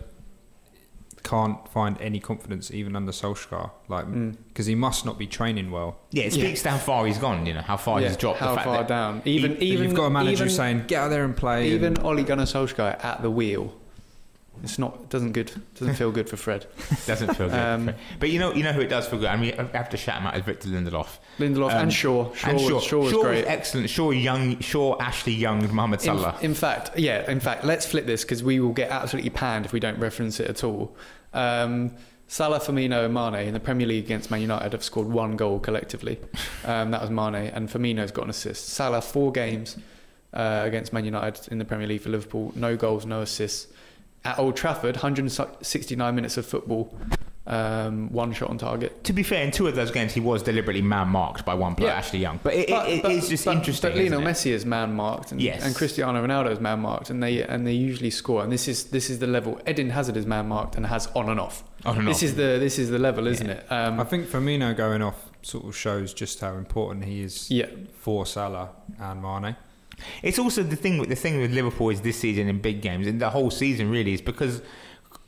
can't find any confidence even under Solskjaer, like because he must not be training well. Yeah, it Yeah. speaks to how far he's gone. You know how far Yeah, he's dropped. how the fact far that down. Even he- even You've got a manager even, saying, "Get out there and play." even and, Ole Gunnar Solskjaer at the wheel. It's not doesn't good doesn't feel good for Fred. doesn't feel good. Um, But you know, you know who it does feel good. I mean, I have to shout him out as Victor Lindelof. Lindelof Um, and Shaw. Shaw, and was, Shaw. Shaw was Shaw great. was excellent. Shaw, young, Shaw, Ashley Young, Mohamed In, Salah. in fact, yeah. In fact, let's flip this because we will get absolutely panned if we don't reference it at all. Um, Salah, Firmino, and Mane in the Premier League against Man United have scored one goal collectively. Um, that was Mane, and Firmino's got an assist. Salah, four games uh, against Man United in the Premier League for Liverpool, no goals, no assists. At Old Trafford, one hundred sixty-nine minutes of football, um, one shot on target. To be fair, in two of those games, he was deliberately man-marked by one player, Yeah. Ashley Young. But it, But- it, but- it's just but, interesting. But Lionel isn't it? Messi is man marked, and, Yes. and Cristiano Ronaldo is man marked, and they and they usually score. And this is this is the level. Eden Hazard is man marked and has on and off. On and this off. is the this is the level, isn't Yeah. it? Um, I think Firmino going off sort of shows just how important he is yeah, for Salah and Mane. It's also the thing with the thing with Liverpool is this season in big games, and the whole season really is because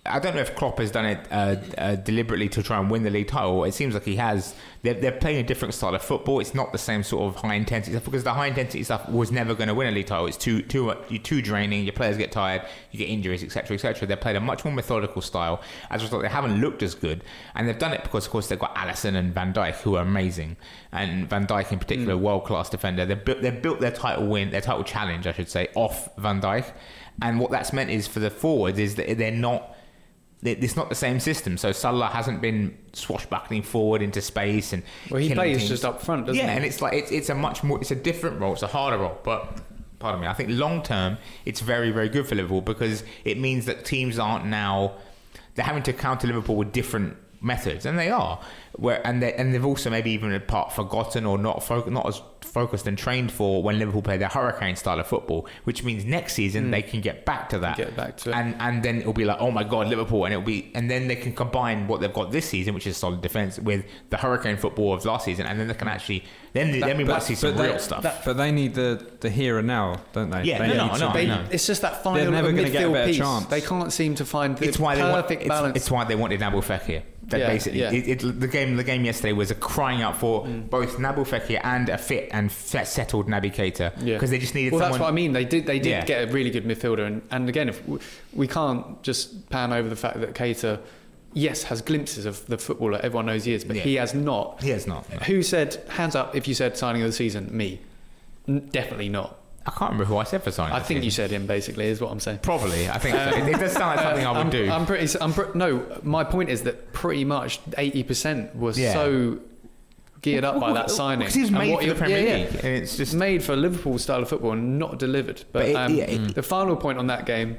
I don't know if Klopp has done it uh, uh, deliberately to try and win the league title. It seems like he has. They're, they're playing a different style of football. It's not the same sort of high intensity stuff, because the high intensity stuff was never going to win a league title. It's too too you're too draining. Your players get tired. You get injuries, et cetera, et cetera. They played a much more methodical style. As a result, they haven't looked as good, and they've done it because, of course, they've got Alisson and Van Dijk, who are amazing, and Van Dijk in particular, mm. world class defender. They built they built their title win, their title challenge, I should say, off Van Dijk, and what that's meant is for the forwards is that they're not. It's not the same system. So Salah hasn't been swashbuckling forward into space and well, he plays teams. just up front, doesn't yeah, he? Yeah, and it's like it's it's a much more it's a different role. It's a harder role, but pardon me. I think long term it's very very good for Liverpool, because it means that teams aren't now they're having to counter Liverpool with different methods, and they are. Where and they and they've also maybe even in part forgotten or not fo- not as focused and trained for when Liverpool play their hurricane style of football, which means next season mm. they can get back to that, get back to it. and and then it'll be like, oh my god, Liverpool, and it'll be and then they can combine what they've got this season, which is solid defence, with the hurricane football of last season, and then they can actually then that, then we might see some they, real stuff. That, but they need the the here and now, don't they? Yeah, they no, need no, no, they, no. It's just that final They're never midfield get a better piece. chance. They can't seem to find the it's why perfect they want, balance. It's, it's why they wanted Nabil Fekir. That yeah, basically, yeah. It, it, the game the game yesterday was a crying out for mm. both Nabil Fekir and a fit and settled Naby Keita, because yeah. they just needed. Well, someone... that's what I mean. They did. They did yeah. get a really good midfielder, and, and again, if we, we can't just pan over the fact that Keita, yes, has glimpses of the footballer everyone knows he is, but yeah. he has not. He has not. No. Who said hands up if you said signing of the season? Me, N- definitely not. I can't remember who I said for signing. I think season. you said him. Basically, is what I'm saying. Probably, I think so. it, it does sound like something uh, I would I'm, do. I'm pretty. I'm pre- no. My point is that pretty much eighty percent was yeah. so geared up well, by that signing. Because he was made for the Premier yeah, League, yeah. and it's just made for Liverpool style of football and not delivered. But, but it, um, yeah, it, the final point on that game,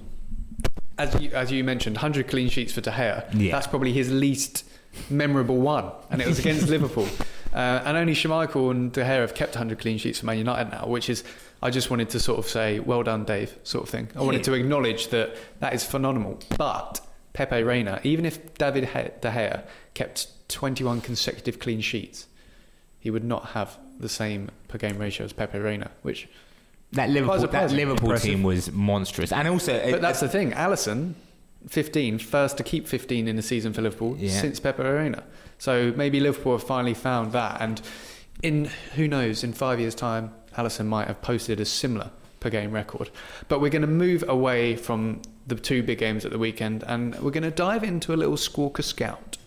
as you, as you mentioned, one hundred clean sheets for De Gea. Yeah. That's probably his least memorable one, and it was against Liverpool. Uh, and only Schmeichel and De Gea have kept one hundred clean sheets for Man United now, which is, I just wanted to sort of say, well done, Dave, sort of thing. I wanted to acknowledge that that is phenomenal. But Pepe Reina, even if David De Gea kept twenty-one consecutive clean sheets, he would not have the same per game ratio as Pepe Reina, which that Liverpool that Liverpool impressive. team was monstrous. And also, but it, that's the thing, Alisson, fifteen, first to keep fifteen in the season for Liverpool yeah. since Pepe Reina. So maybe Liverpool have finally found that, and in who knows, in five years' time, Alisson might have posted a similar per game record. But we're going to move away from the two big games at the weekend, and we're going to dive into a little Squawker Scout.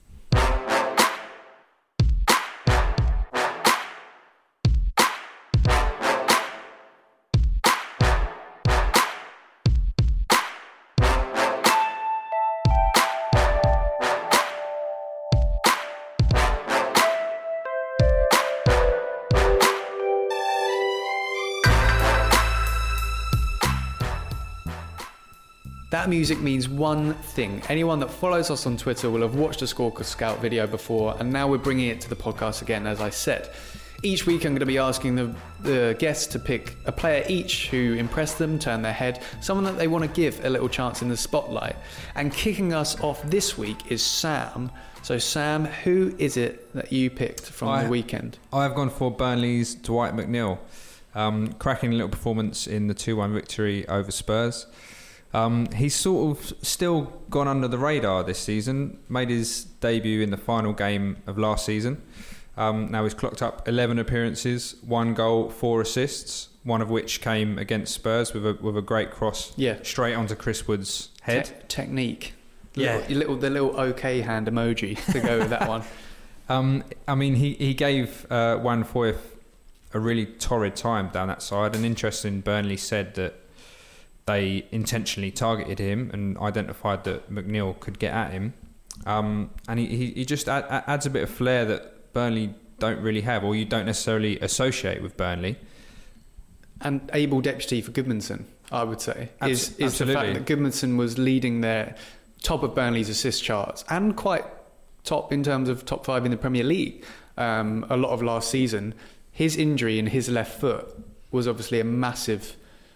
That music means one thing. Anyone that follows us on Twitter will have watched a Squawker Scout video before, and now we're bringing it to the podcast again, as I said. Each week I'm going to be asking the, the guests to pick a player each who impressed them, turned their head, someone that they want to give a little chance in the spotlight. And kicking us off this week is Sam. So Sam, who is it that you picked from I, the weekend? I've gone for Burnley's Dwight McNeil. Um, cracking little performance in the two one victory over Spurs. Um, he's sort of still gone under the radar this season. Made his debut in the final game of last season. Um, now he's clocked up eleven appearances, one goal, four assists, one of which came against Spurs with a with a great cross yeah. straight onto Chris Wood's head. Te- technique. Yeah, little, little the little OK hand emoji to go with that one. Um, I mean, he he gave uh, Juan Foyth a really torrid time down that side. And interesting, Burnley said that they intentionally targeted him and identified that McNeil could get at him. Um, and he, he, he just add, adds a bit of flair that Burnley don't really have, or you don't necessarily associate with Burnley. And able deputy for Goodmanson, I would say, Abs- is, is the fact that Goodmanson was leading their top of Burnley's assist charts and quite top in terms of top five in the Premier League um, a lot of last season. His injury in his left foot was obviously a massive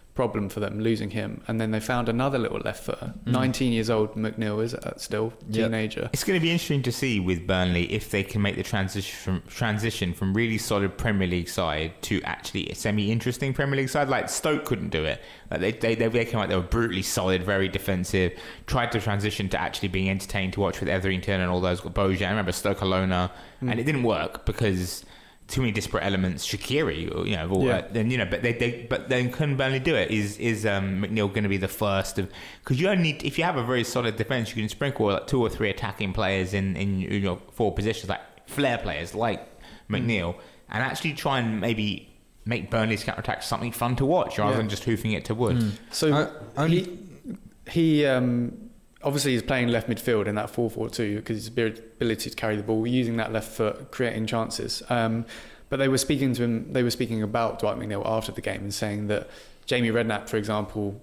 problem for them, losing him. And then they found another little left footer. Mm. nineteen years old McNeil is uh, still teenager. Yep. It's going to be interesting to see with Burnley if they can make the transition from transition from really solid Premier League side to actually a semi-interesting Premier League side. Like Stoke couldn't do it. Like they, they, they came out, they were brutally solid, very defensive, tried to transition to actually being entertained to watch with Etherington and all those, Bojan, I remember Stoke Alona, mm. and it didn't work because too many disparate elements. Shaqiri, you know, all yeah. that, then you know, but they, they, but then can Burnley do it? Is is um, McNeil going to be the first of? Because you only need, if you have a very solid defense, you can sprinkle like two or three attacking players in in you know four positions, like flair players like McNeil, mm. and actually try and maybe make Burnley's counter attack something fun to watch rather yeah. than just hoofing it to wood. Mm. So uh, only he he. Um, Obviously, he's playing left midfield in that four four two because his ability to carry the ball, using that left foot, creating chances. Um, but they were speaking to him. They were speaking about Dwight McNeil after the game and saying that Jamie Redknapp, for example,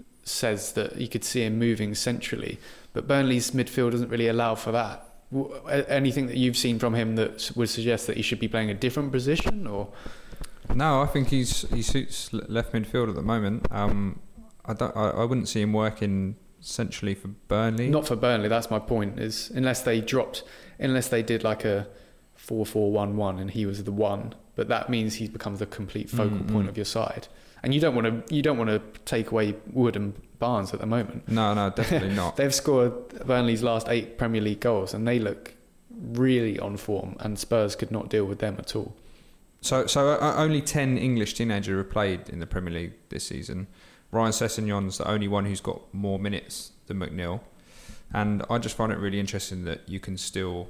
says that you could see him moving centrally, but Burnley's midfield doesn't really allow for that. Anything that you've seen from him that would suggest that he should be playing a different position, or? No, I think he's he suits left midfield at the moment. Um, I don't. I, I wouldn't see him working centrally for Burnley. Not for Burnley, that's my point, is unless they dropped unless they did like a four four one one and he was the one, but that means he becomes the complete focal mm-hmm. point of your side, and you don't want to you don't want to take away Wood and Barnes at the moment. No, no, definitely not. They've scored Burnley's last eight Premier League goals and they look really on form, and Spurs could not deal with them at all. So so uh, only ten English teenagers have played in the Premier League this season. Ryan Sessegnon's the only one who's got more minutes than McNeil. And I just find it really interesting that you can still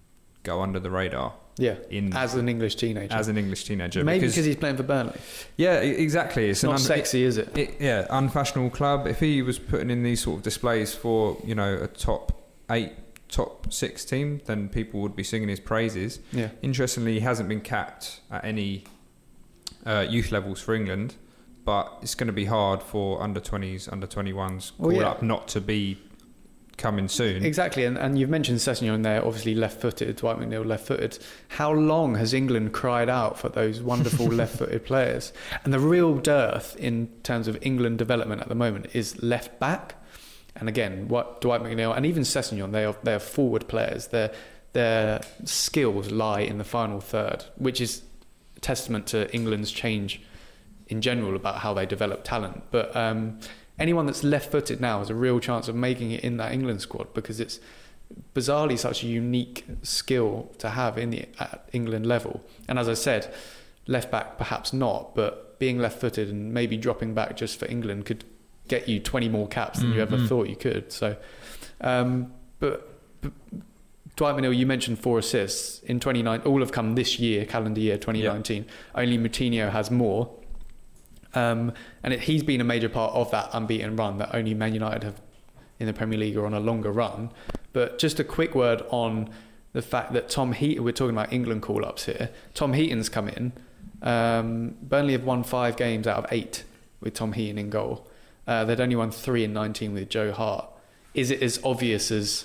go under the radar. Yeah, in, as an English teenager. As an English teenager. Maybe because, because he's playing for Burnley. Yeah, exactly. It's, it's not un- sexy, it, is it? it? Yeah, unfashionable club. If he was putting in these sort of displays for, you know, a top eight, top six team, then people would be singing his praises. Yeah. Interestingly, he hasn't been capped at any uh, youth levels for England. But it's going to be hard for under twenties, under twenty-ones call well, yeah. up not to be coming soon. Exactly, and, and you've mentioned Sessegnon there, obviously left-footed, Dwight McNeil left-footed. How long has England cried out for those wonderful left-footed players? And the real dearth in terms of England development at the moment is left-back. And again, what Dwight McNeil and even Sessegnon, they are they are forward players. Their their skills lie in the final third, which is a testament to England's change in general about how they develop talent. But um, anyone that's left-footed now has a real chance of making it in that England squad, because it's bizarrely such a unique skill to have in the at England level. And as I said, left-back perhaps not, but being left-footed and maybe dropping back just for England could get you twenty more caps than mm-hmm. you ever thought you could. So, um, but, but Dwight McNeil, you mentioned four assists in twenty nineteen. All have come this year, calendar year twenty nineteen. Yep. Only Moutinho has more. Um, and it, he's been a major part of that unbeaten run that only Man United have in the Premier League are on a longer run. But just a quick word on the fact that Tom Heaton, we're talking about England call-ups here, Tom Heaton's come in. Um, Burnley have won five games out of eight with Tom Heaton in goal. Uh, they'd only won three in nineteen with Joe Hart. Is it as obvious as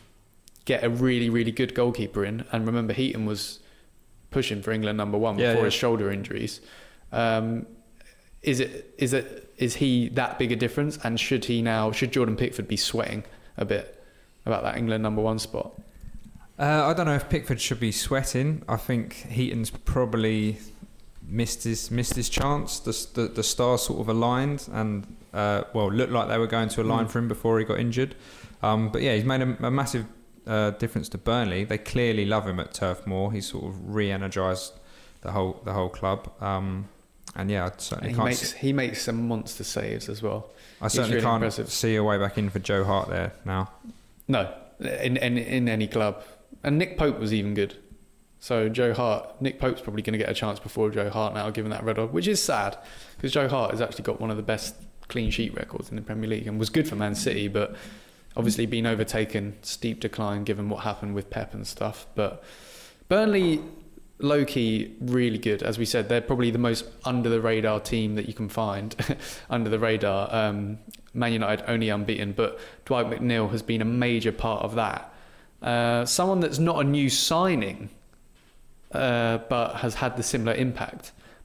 get a really, really good goalkeeper in? And remember, Heaton was pushing for England number one yeah, before yeah. his shoulder injuries. Um, Is it is it is he that big a difference? And should he now should Jordan Pickford be sweating a bit about that England number one spot? Uh, I don't know if Pickford should be sweating. I think Heaton's probably missed his missed his chance. The the, the stars sort of aligned and uh, well looked like they were going to align mm. for him before he got injured. Um, but yeah, he's made a, a massive uh, difference to Burnley. They clearly love him at Turf Moor. He's sort of re-energised the whole the whole club. Um, And yeah, I certainly and he can't makes see, he makes some monster saves as well. I certainly really can't impressive. see a way back in for Joe Hart there now. No, in, in in any club. And Nick Pope was even good. So Joe Hart, Nick Pope's probably going to get a chance before Joe Hart now, given that red hot, which is sad because Joe Hart has actually got one of the best clean sheet records in the Premier League and was good for Man City, but obviously been overtaken, steep decline given what happened with Pep and stuff. But Burnley, low-key, really good. As we said, they're probably the most under-the-radar team that you can find. Under the radar. Um, Man United only unbeaten, but Dwight McNeil has been a major part of that. Uh, someone that's not a new signing, uh, but has had the similar impact.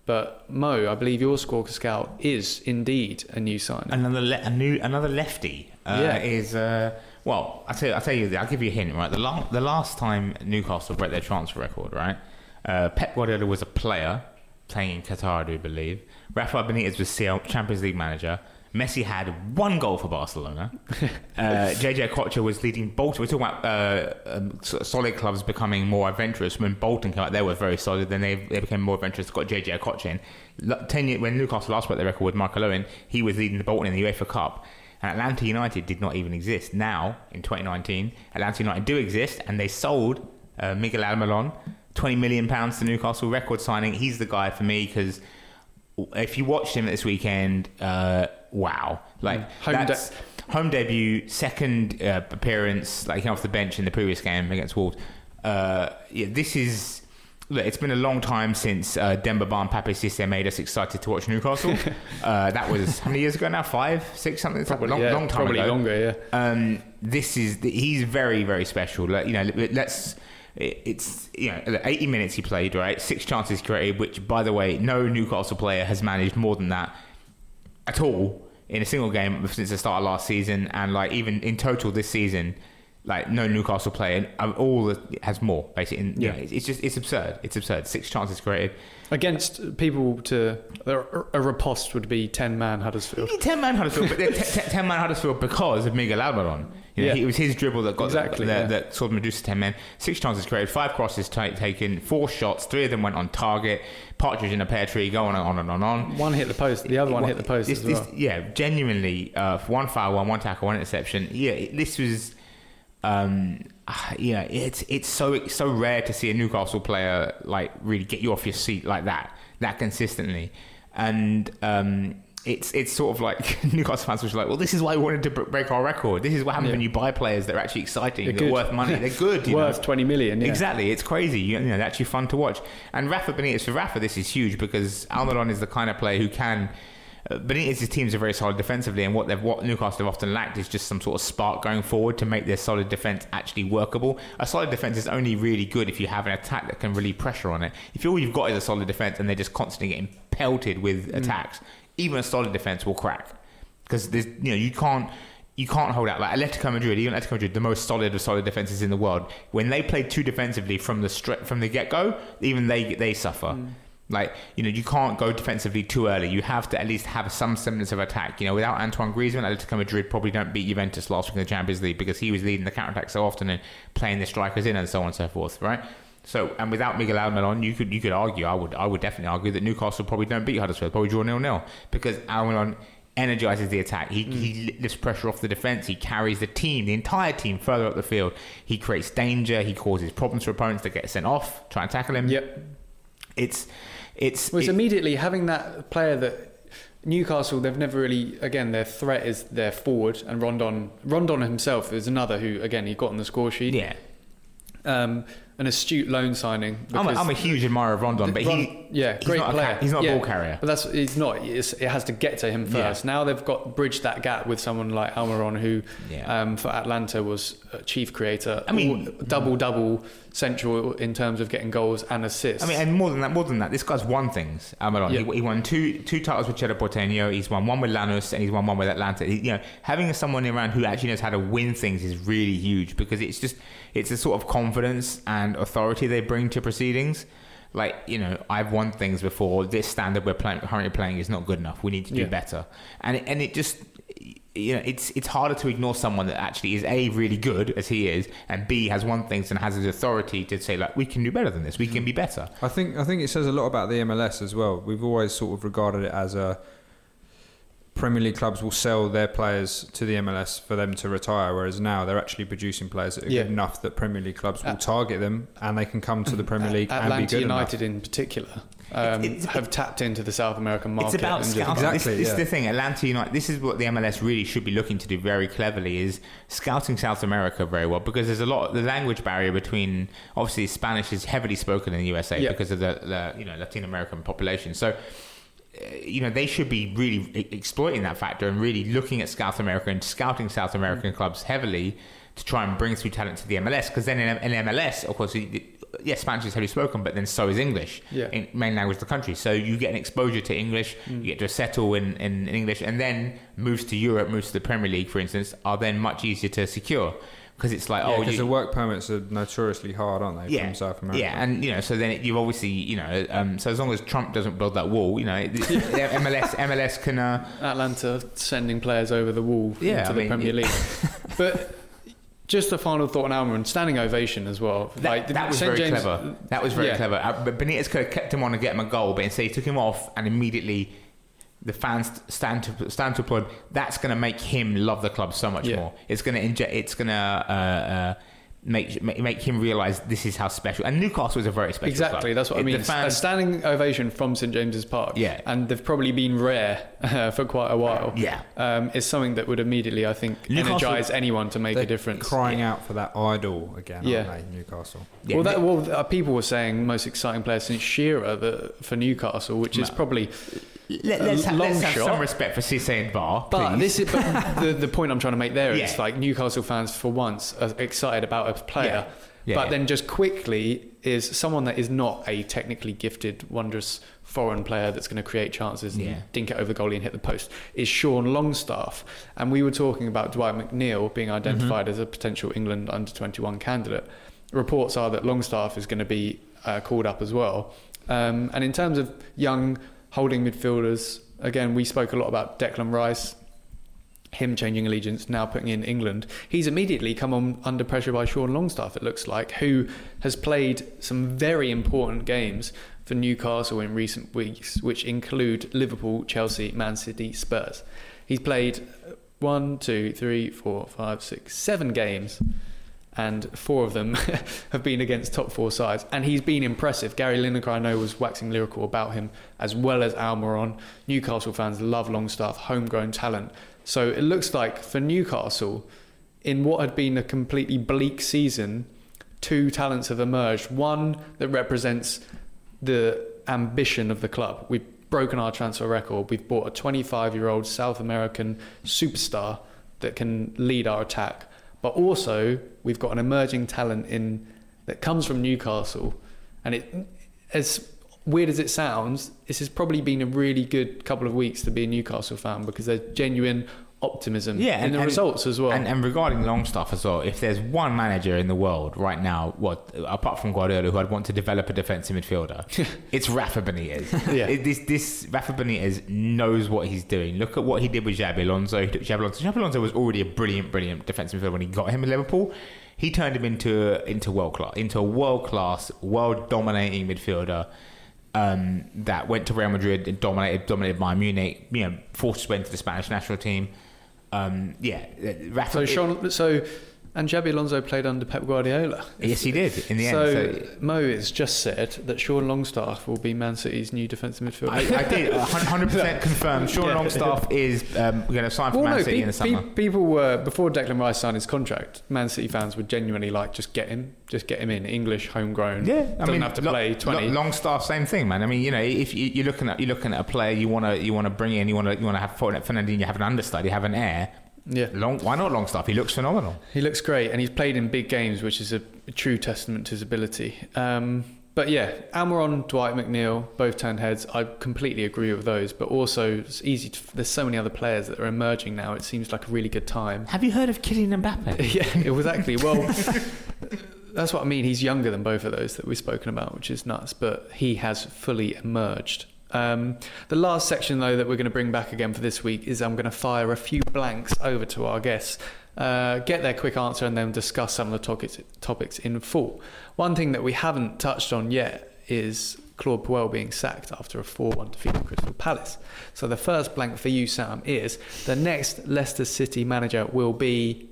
But Mo, I believe your Squawka Scout is indeed a new signing. Another le- a new another lefty uh, Yeah. is uh, well. I tell you, I tell you, I'll give you a hint. Right, the la- the last time Newcastle broke their transfer record, right? Uh, Pep Guardiola was a player playing in Qatar, I do believe. Rafa Benitez was C L Champions League manager. Messi had one goal for Barcelona. uh, J J Okocha was leading Bolton. We're talking about uh, um, solid clubs becoming more adventurous. When Bolton came out, they were very solid. Then they they became more adventurous. Got J J Okocha in. Ten years, when Newcastle last broke their record with Michael Owen, he was leading the Bolton in the UEFA Cup. And Atlanta United did not even exist. Now, in twenty nineteen, Atlanta United do exist, and they sold uh, Miguel Almiron, twenty million pounds to Newcastle, record signing. He's the guy for me because if you watched him this weekend, uh, wow. Like, Home that's de- home debut, second uh, appearance, like off the bench in the previous game against Wolves. Uh, yeah, this is... Look, it's been a long time since uh, Demba Ba and Pape Cissé made us excited to watch Newcastle. uh, that was how many years ago now? Five, six, something. Probably, long, yeah, long time probably ago. longer. Yeah. Um, this is he's very, very special. Like, you know, let's. It's you know, eighty minutes he played, right? Six chances created, which, by the way, no Newcastle player has managed more than that at all in a single game since the start of last season, and like even in total this season. Like no Newcastle player, all has more basically. And, yeah, know, it's just it's absurd. It's absurd. Six chances created against people to a riposte would be ten man Huddersfield. Ten man Huddersfield, but t- t- ten man Huddersfield because of Miguel Almiron. You know, yeah. he, it was his dribble that got exactly, the, yeah. that sort of reduced to ten men. Six chances created, five crosses t- taken, four shots. Three of them went on target. Partridge in a pear tree, going on and on and on. One hit the post. The other one well, hit the post this, as well. This, yeah, genuinely, uh, one foul, one one tackle, one interception. Yeah, this was. Um, yeah, it's it's so it's so rare to see a Newcastle player like really get you off your seat like that, that consistently, and um, it's it's sort of like Newcastle fans were like, well, this is why we wanted to break our record. This is what happens yeah. when you buy players that are actually exciting, they're, they're worth money, they're good, you worth know? twenty million. Yeah. Exactly, it's crazy. You know, they're actually fun to watch. And Rafa Benitez, for Rafa, this is huge because Almiron is the kind of player who can. Uh, Benitez's teams are very solid defensively, and what they've what Newcastle have often lacked is just some sort of spark going forward to make their solid defence actually workable. A solid defence is only really good if you have an attack that can relieve pressure on it. If all you've got is a solid defence and they're just constantly getting pelted with mm. attacks, even a solid defence will crack because there's you know you can't. You can't hold out. Like Atletico Madrid, even Atletico Madrid, the most solid of solid defences in the world. When they play too defensively from the stre- from the get go, even they they suffer. Mm. Like, you know, you can't go defensively too early. You have to at least have some semblance of attack. You know, without Antoine Griezmann, Atletico Madrid probably don't beat Juventus last week in the Champions League because he was leading the counter-attack so often and playing the strikers in and so on and so forth, right? So, and without Miguel Almiron, you could you could argue, I would I would definitely argue that Newcastle probably don't beat Huddersfield, probably draw nil-nil because Almiron energises the attack. He, mm. he lifts pressure off the defence. He carries the team, the entire team, further up the field. He creates danger. He causes problems for opponents that get sent off, try and tackle him. Yep. It's... It's, well, it's it, immediately having that player that Newcastle, they've never really, again, their threat is their forward, and Rondon Rondon himself is another who, again, he got on the score sheet. Yeah. Um, an astute loan signing. I'm a, I'm a huge admirer of Rondon, but Ron, he, yeah, he's great not player. A, he's not yeah, a ball carrier. But that's he's not. It's, it has to get to him first. Yeah. Now they've got bridged that gap with someone like Almiron, who yeah. um, for Atlanta was a chief creator. I mean, double double central in terms of getting goals and assists. I mean, and more than that, more than that, this guy's won things. Almiron, yeah. he, he won two two titles with Cerro Porteño. He's won one with Lanús, and he's won one with Atlanta. He, you know, having someone around who actually knows how to win things is really huge because it's just it's a sort of confidence and authority they bring to proceedings. Like, you know, I've won things before. This standard we're playing, currently playing is not good enough. We need to do yeah. better. And it, and it just, you know, it's it's harder to ignore someone that actually is A, really good as he is, and B, has won things and has his authority to say, like, we can do better than this. We can be better. I think I think it says a lot about the M L S as well. We've always sort of regarded it as a Premier League clubs will sell their players to the M L S for them to retire, whereas now they're actually producing players that are yeah. good enough that Premier League clubs will uh, target them and they can come to the Premier League uh, and be good United enough. in particular um, it's, it's, have tapped into the South American market. It's about scouting. Exactly, this, this yeah. is the thing. Atlanta United. This is what the M L S really should be looking to do very cleverly: is scouting South America very well, because there's a lot. The language barrier between obviously Spanish is heavily spoken in the U S A yeah. because of the, the you know Latin American population. So. You know, they should be really exploiting that factor and really looking at South America and scouting South American clubs heavily to try and bring through talent to the M L S. Because then in, in M L S, of course, yes, Spanish is heavily spoken, but then so is English, Yeah. in main language of the country. So you get an exposure to English, Mm. you get to settle in, in, in English, and then moves to Europe, moves to the Premier League, for instance, are then much easier to secure. Because it's like, Yeah, oh, because you, the work permits are notoriously hard, aren't they, yeah, from South America? yeah, and you know, so then it, you've obviously, you know, um, so as long as Trump doesn't build that wall, you know, it, it, M L S, M L S can. Uh, Atlanta sending players over the wall Yeah, into I the mean, Premier it- League. But just a final thought on Almiron, standing ovation as well. That, like, that was Saint very James- clever. That was very yeah. clever. Uh, but Benitez could have kept him on and get him a goal, but instead he took him off, and immediately the fans stand to stand to applaud. That's going to make him love the club so much Yeah. more. It's going to inject. It's going to uh, uh, make make make him realise this is how special. And Newcastle is a very special club. Exactly, that's what I It- mean. the fans- a standing ovation from Saint James's Park, Yeah. and they've probably been rare uh, for quite a while. Yeah. um, is something that would immediately, I think, Newcastle- energise anyone to make They're a difference. crying out for that idol again, Yeah. aren't they, Newcastle? Yeah, well, that, well, uh, people were saying most exciting player since Shearer that, for Newcastle, which is No. probably. Let, let's, a ha- let's long have shot. some respect for Cisse and Bar, But please. this is but the the point I'm trying to make there is Yeah. like Newcastle fans for once are excited about a player, Yeah. Yeah, but yeah. then just quickly is someone that is not a technically gifted, wondrous foreign player that's going to create chances Yeah. and dink it over the goalie and hit the post is Sean Longstaff. And we were talking about Dwight McNeil being identified Mm-hmm. as a potential England under twenty-one candidate. Reports are that Longstaff is going to be uh, called up as well. Um, and in terms of young holding midfielders, again, we spoke a lot about Declan Rice, him changing allegiance, now putting in England. He's immediately come on under pressure by Sean Longstaff, it looks like, who has played some very important games for Newcastle in recent weeks, which include Liverpool, Chelsea, Man City, Spurs. He's played one, two, three, four, five, six, seven games, and four of them have been against top four sides. And he's been impressive. Gary Lineker, I know, was waxing lyrical about him, as well as Almiron. Newcastle fans love Longstaff, homegrown talent. So it looks like for Newcastle, in what had been a completely bleak season, two talents have emerged. One that represents the ambition of the club. We've broken our transfer record. We've bought a twenty-five-year-old South American superstar that can lead our attack. But also, we've got an emerging talent in that comes from Newcastle. And it, as weird as it sounds, this has probably been a really good couple of weeks to be a Newcastle fan, because there's genuine optimism Yeah, in and- the and- results as well. And, and regarding Longstaff as well, if there's one manager in the world right now, what apart from Guardiola, who I'd want to develop a defensive midfielder, it's Rafa Benitez. Yeah. It- this this Rafa Benitez knows what he's doing. Look at what he did with Xabi Alonso. He took Xabi Alonso. Xabi Alonso was already a brilliant, brilliant defensive midfielder when he got him in Liverpool. He turned him into into world class, into a world class, world dominating midfielder. Um, that went to Real Madrid and dominated dominated Bayern Munich. You know, forced his way into the Spanish national team. Um, yeah, Rafa. So Sean, so and Xabi Alonso played under Pep Guardiola. Yes, he did in the so, end. So Mo has just said that Sean Longstaff will be Man City's new defensive midfielder. I, I did one hundred percent confirmed. Sean Yeah. Longstaff is um, going to sign for well, Man no, City pe- in the summer. pe- people were before Declan Rice signed his contract. Man City fans would genuinely like just get him, just get him in. English, homegrown. Yeah, I doesn't mean, have to Lo- play twenty. Lo- Longstaff, same thing, man. I mean, you know, if you, you're looking at you're looking at a player, you want to you want to bring in, you want to you want to have Fernandinho, have an understudy, have an heir. yeah, Long, why not Longstaff? He looks phenomenal. he looks great, and he's played in big games, which is a, a true testament to his ability. Um, but yeah, Almiron, Dwight McNeil, both turned heads. I completely agree with those. But also, it's easy. To, there's so many other players that are emerging now. It seems like a really good time. Have you heard of Kylian Mbappe? Yeah, exactly. Well, that's what I mean. He's younger than both of those that we've spoken about, which is nuts. But he has fully emerged. Um, the last section, though, that we're going to bring back again for this week is I'm going to fire a few blanks over to our guests, uh, get their quick answer, and then discuss some of the topics, topics in full. One thing that we haven't touched on yet is Claude Puel being sacked after a four one defeat at Crystal Palace. So the first blank for you, Sam, is the next Leicester City manager will be...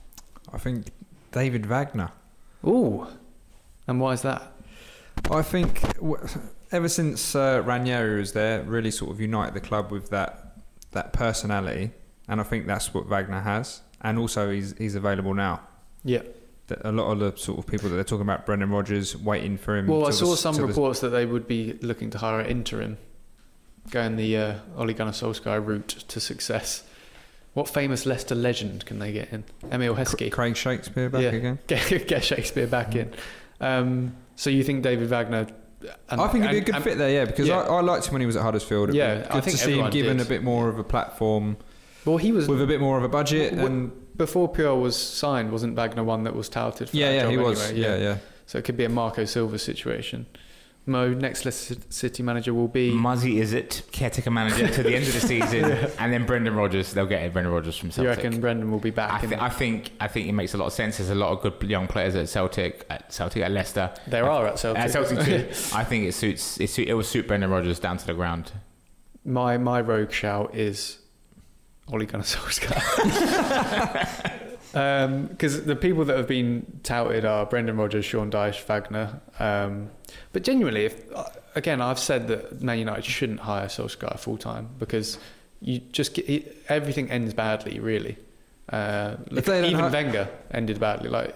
I think David Wagner. Ooh, and why is that? I think w- ever since uh, Ranieri was there, really sort of united the club with that that personality, and I think that's what Wagner has. And also, he's he's available now. Yeah. That a lot of the sort of people that they're talking about, Brendan Rodgers, waiting for him. Well, I till saw the- some till the- reports that they would be looking to hire an interim, going the uh, Ole Gunnar Solskjaer route to success. What famous Leicester legend can they get in? Emil Heskey. Craig Shakespeare back Yeah. again. Get, get Shakespeare back in. Um, So you think David Wagner? And, I think it'd be a good and, fit there, yeah, because yeah. I, I liked him when he was at Huddersfield. Yeah, Good I think to see him given did. a bit more of a platform. Well, he was with a bit more of a budget, w- and before Puyol was signed, wasn't Wagner one that was touted for yeah, that yeah, job he was, anyway? yeah, yeah. So it could be a Marco Silva situation. Mo, next Leicester City manager will be Muzzy Izzet, caretaker manager to the end of the season, yeah. and then Brendan Rodgers. They'll get it, Brendan Rodgers from Celtic. You reckon Brendan will be back? I, th- in I think I think it makes a lot of sense. There's a lot of good young players at Celtic, at Celtic, at Leicester. There I, are at Celtic. At Celtic too. I think it suits. It, suit, it will suit Brendan Rodgers down to the ground. My my rogue shout is Ole Gunnar Solskjaer. Because um, the people that have been touted are Brendan Rodgers, Sean Dyche, Wagner. Um, but genuinely, if again, I've said that Man United shouldn't hire Solskjaer full time because you just get, it, everything ends badly, really. Uh, look, even ha- Wenger ended badly. Like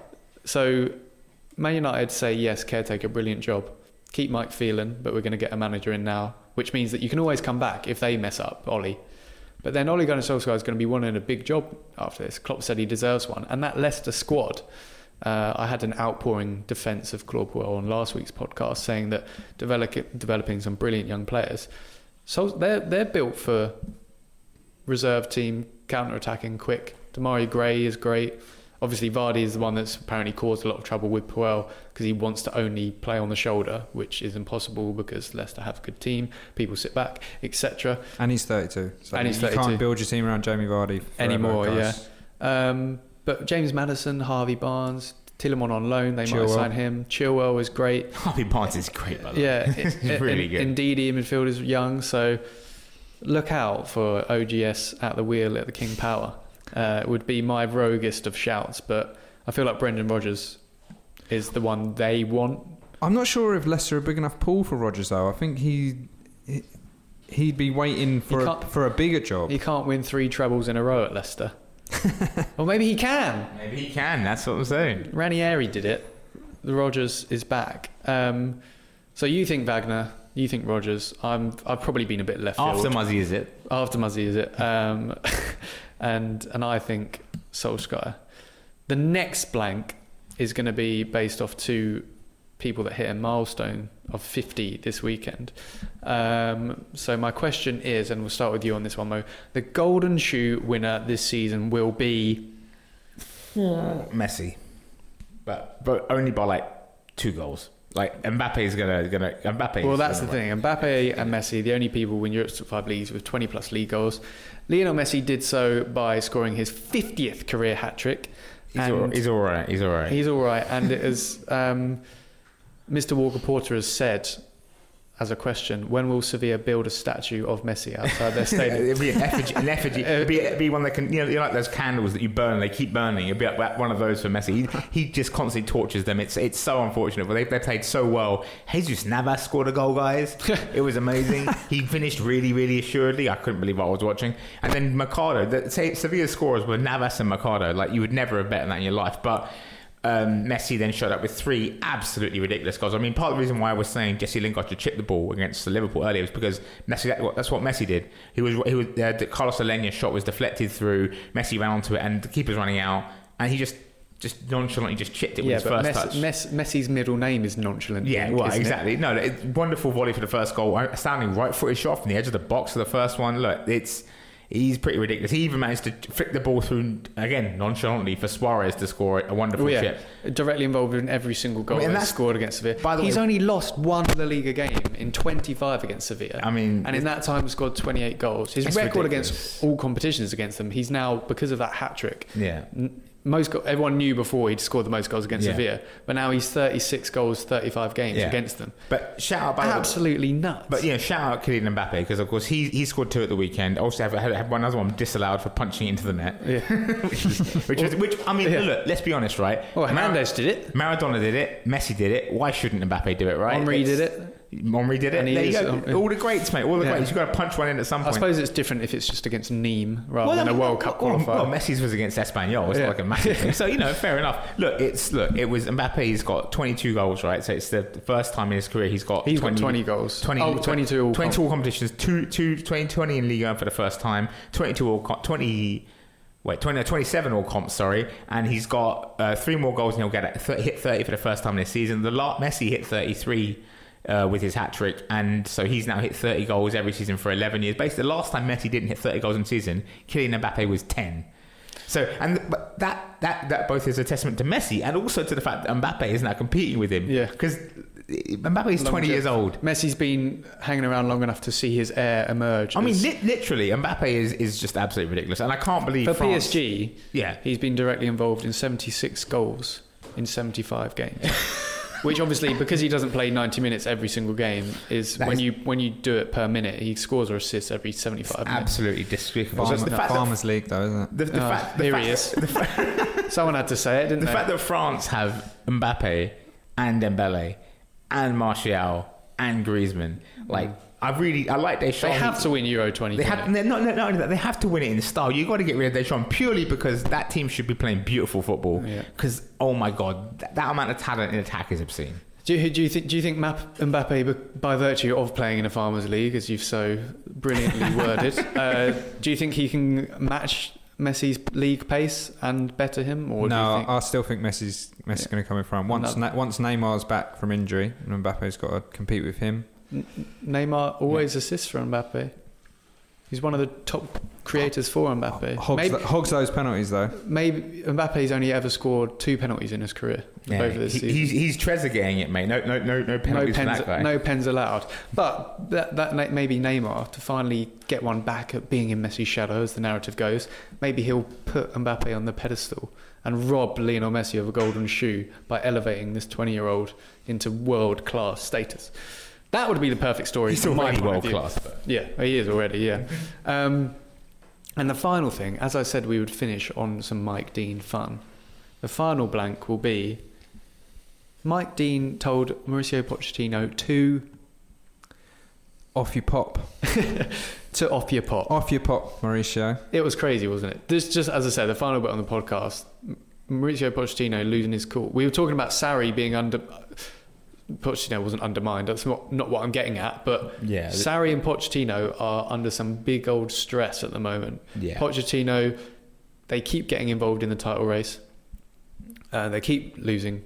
so, Man United say yes, caretaker, brilliant job. Keep Mike Phelan, but we're going to get a manager in now, which means that you can always come back if they mess up, Ollie. But then Ole Gunnar Solskjaer is going to be wanting a big job after this. Klopp said he deserves one. And that Leicester squad, uh, I had an outpouring defence of Claude Puel on last week's podcast saying that develop, developing some brilliant young players. So they're, they're built for reserve team, counter-attacking, quick. Damari Gray is great. Obviously, Vardy is the one that's apparently caused a lot of trouble with Puel because he wants to only play on the shoulder, which is impossible because Leicester have a good team. People sit back, et cetera. And he's thirty-two. So and he's you thirty-two. Can't build your team around Jamie Vardy anymore. Guys. Yeah. Um, but James Maddison, Harvey Barnes, Tielemans on loan. They Chilwell. might sign him. Chilwell is great. Harvey Barnes is great, by the way. Yeah, He's it, really in, good. Indeed, midfield is young, so look out for O G S at the wheel at the King Power. Uh, it would be my roguest of shouts, but I feel like Brendan Rodgers is the one they want. I'm not sure if Leicester are a big enough pool for Rodgers, though. I think he, he he'd be waiting for a, for a bigger job. He can't win three trebles in a row at Leicester. Or maybe he can. Maybe he can. That's what I'm saying. Ranieri did it. The Rodgers is back. Um, so you think Wagner? You think Rodgers? I'm. I've probably been a bit left field. After Muzzy is it? After Muzzy is it? Um, and and I think Solskjaer. The next blank is going to be based off two people that hit a milestone of fifty this weekend. Um, so my question is, and we'll start with you on this one, Mo. The Golden Shoe winner this season will be Messi, but but only by like two goals. Like Mbappe is gonna gonna Mbappe. Well, that's the win. thing. Mbappe and Messi, the only people win Europe's top five leagues with twenty plus league goals. Lionel Messi did so by scoring his fiftieth career hat trick. He's all, he's all right. He's all right. He's all right. And it is, um, Mister Walker Porter has said, as a question, when will Sevilla build a statue of Messi outside their stadium? It'd be an effigy. An effigy. It'd be, it'd be one that can, you know, you know, like those candles that you burn, they keep burning. It'd be like one of those for Messi. He, he just constantly tortures them. It's it's so unfortunate, but they they played so well. Jesus Navas scored a goal, guys. It was amazing. He finished really, really assuredly. I couldn't believe what I was watching. And then Mercado, the, say Sevilla's scorers were Navas and Mercado. Like you would never have bet on that in your life, but. Um, Messi then showed up with three absolutely ridiculous goals. I mean, part of the reason why I was saying Jesse Lingard should chip the ball against Liverpool earlier was because Messi. That's what Messi did. He was. He was. Uh, Carlos Alena's shot was deflected through. Messi ran onto it, and the keeper's running out, and he just, just nonchalantly just chipped it with yeah, his but first Messi, touch. Mess, Messi's middle name is nonchalant. Yeah, Inc, well, isn't exactly. It? No, it's wonderful volley for the first goal. Astounding right-footed shot from the edge of the box for the first one. Look, it's. He's pretty ridiculous. He even managed to flick the ball through, again, nonchalantly for Suarez to score a wonderful Oh, yeah. chip. Directly involved in every single goal I mean, that's scored against Sevilla. By the He's way, only lost one La Liga game in twenty-five against Sevilla. I mean, and in that time scored twenty-eight goals. His record ridiculous. against all competitions against them, he's now, because of that hat-trick, yeah. most go- everyone knew before he'd scored the most goals against Yeah. Sevilla, but now he's thirty-six goals, thirty-five games Yeah. against them. But shout out, by Absolutely nuts. But yeah, shout out Kylian Mbappe because of course he he scored two at the weekend. Also have had one other one disallowed for punching into the net. Yeah. which, is, which, is, which I mean, Yeah. look, let's be honest, right? Well, Hernandez did it. Maradona did it. Messi did it. Why shouldn't Mbappe do it? Right? Henry It's- did it. Henry did it. And he There you is, go. um, All the greats, mate. All the Yeah. greats. You've got to punch one in at some I point. suppose it's different if it's just against Nîmes rather Well, than I mean, a World Cup well, qualifier. Well, Messi's was against Espanyol. It's Yeah. like a massive thing. So, you know, fair enough. Look, it's look, it was Mbappe's got twenty-two goals, right? So it's the first time in his career he's got He's twenty, got twenty goals. twenty, oh, twenty-two all twenty-two all comp- competitions, two, two, twenty, twenty in Ligue one for the first time, twenty-two all, co- twenty Wait, twenty, twenty-seven all comps, sorry. And he's got uh, three more goals and he'll get it, hit thirty for the first time this season. The lot, Messi hit thirty-three uh, with his hat-trick. And so he's now hit thirty goals every season for eleven years. Basically, the last time Messi didn't hit thirty goals in a season, Kylian Mbappe was ten. So, and but that, that, that both is a testament to Messi and also to the fact that Mbappe is now competing with him. Yeah. Because Mbappe is twenty years old. Messi's been hanging around long enough to see his heir emerge. I mean, as- li- literally, Mbappe is, is just absolutely ridiculous. And I can't believe for France, P S G, yeah. he's been directly involved in seventy-six goals in seventy-five games. Which obviously, because he doesn't play ninety minutes every single game, is That when is- you when you do it per minute, he scores or assists every seventy-five minutes. Absolutely despicable. Farm, So it's the fact Farmers League, though, isn't it? that, the, the Oh, fact, the here fact, he is. The, fa- Someone had to say it, didn't the they? fact that France have Mbappe and Dembele and Martial and Griezmann, like I really, I like Deschamps. they have to win Euro twenty They twenty. have, no, no, not only that, they have to win it in style. You got to get rid of Deschamps purely because that team should be playing beautiful football. Yeah. Because oh my god, that, that amount of talent in attack is obscene. Do you, do you think do you think Map- Mbappe, by virtue of playing in a Farmers League, as you've so brilliantly worded, uh, do you think he can match Messi's league pace and better him? Or do No, you think, I still think Messi's Messi's Yeah. going to come in front. Once No. Na- once Neymar's back from injury, and Mbappe's got to compete with him. N- Neymar always assists for Mbappe. He's one of the top creators for Mbappe. Hogs, Maybe, th- hogs those penalties though. maybe Mbappe's only ever scored two penalties in his career. Yeah, Both of this he, season. he's he's Trezeguetting it, mate. No, no, no, no no penalties for pens, that guy. no pens allowed. But that that na- maybe Neymar to finally get one back at being in Messi's shadow, as the narrative goes. Maybe he'll put Mbappe on the pedestal and rob Lionel Messi of a golden shoe by elevating this twenty-year-old into world-class status. That would be the perfect story. He's from my already point of world view. class. But. Yeah, he is already. Yeah. Um, and the final thing, as I said, we would finish on some Mike Dean fun. The final blank will be Mike Dean told Mauricio Pochettino to Off you pop. to off your pot. Off you pop, Mauricio. It was crazy, wasn't it? This just as I said, the final bit on the podcast, Mauricio Pochettino losing his cool. We were talking about Sarri being under. Pochettino wasn't undermined. That's not, not what I'm getting at. But Yeah. Sarri and Pochettino are under some big old stress at the moment. Yeah. Pochettino, they keep getting involved in the title race. Uh, they keep losing.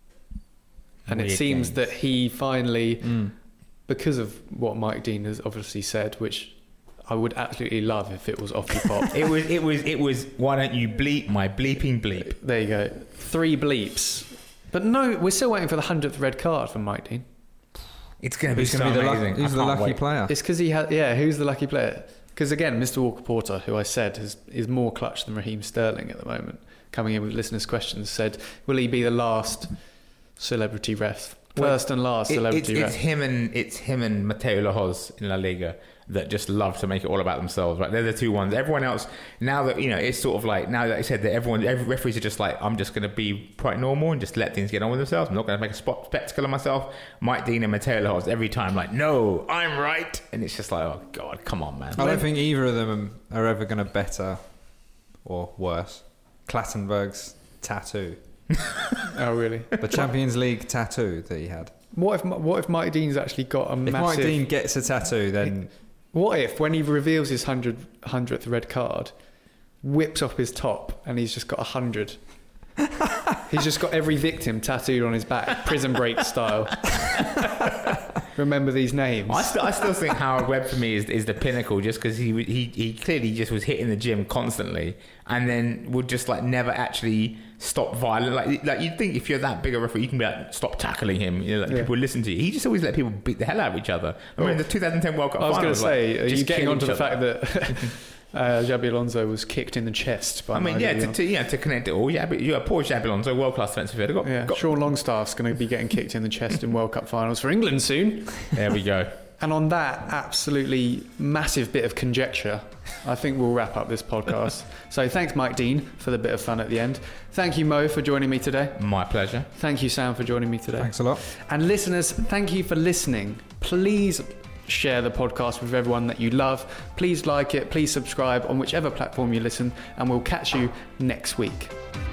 And it Weird seems games. that he finally, Mm. because of what Mike Dean has obviously said, which I would absolutely love if it was off the pop. It was, it was, it was. Why don't you bleep my bleeping bleep? There you go. Three bleeps. But no, we're still waiting for the hundredth red card from Mike Dean. It's going to be Who's so going to be the, amazing. luck- who's I the can't lucky wait. player? It's because he had, yeah, who's the lucky player? Because again, Mister Walker Porter, who I said is, is more clutch than Raheem Sterling at the moment, coming in with listeners' questions, said, will he be the last celebrity ref? First and last It- celebrity it's, ref. it's him and it's him and Mateo Lahoz in La Liga that just love to make it all about themselves. Right, they're the two ones. Everyone else, now that you know, it's sort of like now that I said that everyone, every referees are just like, I'm just going to be quite normal and just let things get on with themselves. I'm not going to make a spot spectacle of myself. Mike Dean and Mateo Lahoz every time, like, no, I'm right, and it's just like, oh god, come on, man. I don't think either of them are ever going to better or worse Clattenburg's tattoo. Oh, really? The Champions League tattoo that he had. What if what if Mike Dean's actually got a If massive... Mike Dean gets a tattoo, then What if, when he reveals his hundred, hundredth red card, whips off his top and he's just got a hundred? He's just got every victim tattooed on his back, Prison Break style. Remember these names. I still, I still think Howard Webb for me is, is the pinnacle, just because he, he he clearly just was hitting the gym constantly, and then would just like never actually stop violent. Like like you'd think if you're that big a referee, you can be like, stop tackling him. You know, like Yeah. people would listen to you. He just always let people beat the hell out of each other. I mean, the two thousand ten World Cup. I was going to final say, like, are just you getting kill onto each the other. fact that uh, Xabi Alonso was kicked in the chest by I mean, Mike yeah, Dean? to, to you know, to connect it all. Yeah, but you're a poor Xabi Alonso, world class defensive header. Got, Yeah, got, Sean Longstaff's going to be getting kicked in the chest in World Cup finals for England soon. There we go. And on that absolutely massive bit of conjecture, I think we'll wrap up this podcast. So thanks, Mike Dean, for the bit of fun at the end. Thank you, Mo, for joining me today. My pleasure. Thank you, Sam, for joining me today. thanks a lot. And listeners, thank you for listening. Please share the podcast with everyone that you love. Please like it. Please subscribe on whichever platform you listen. And we'll catch you next week.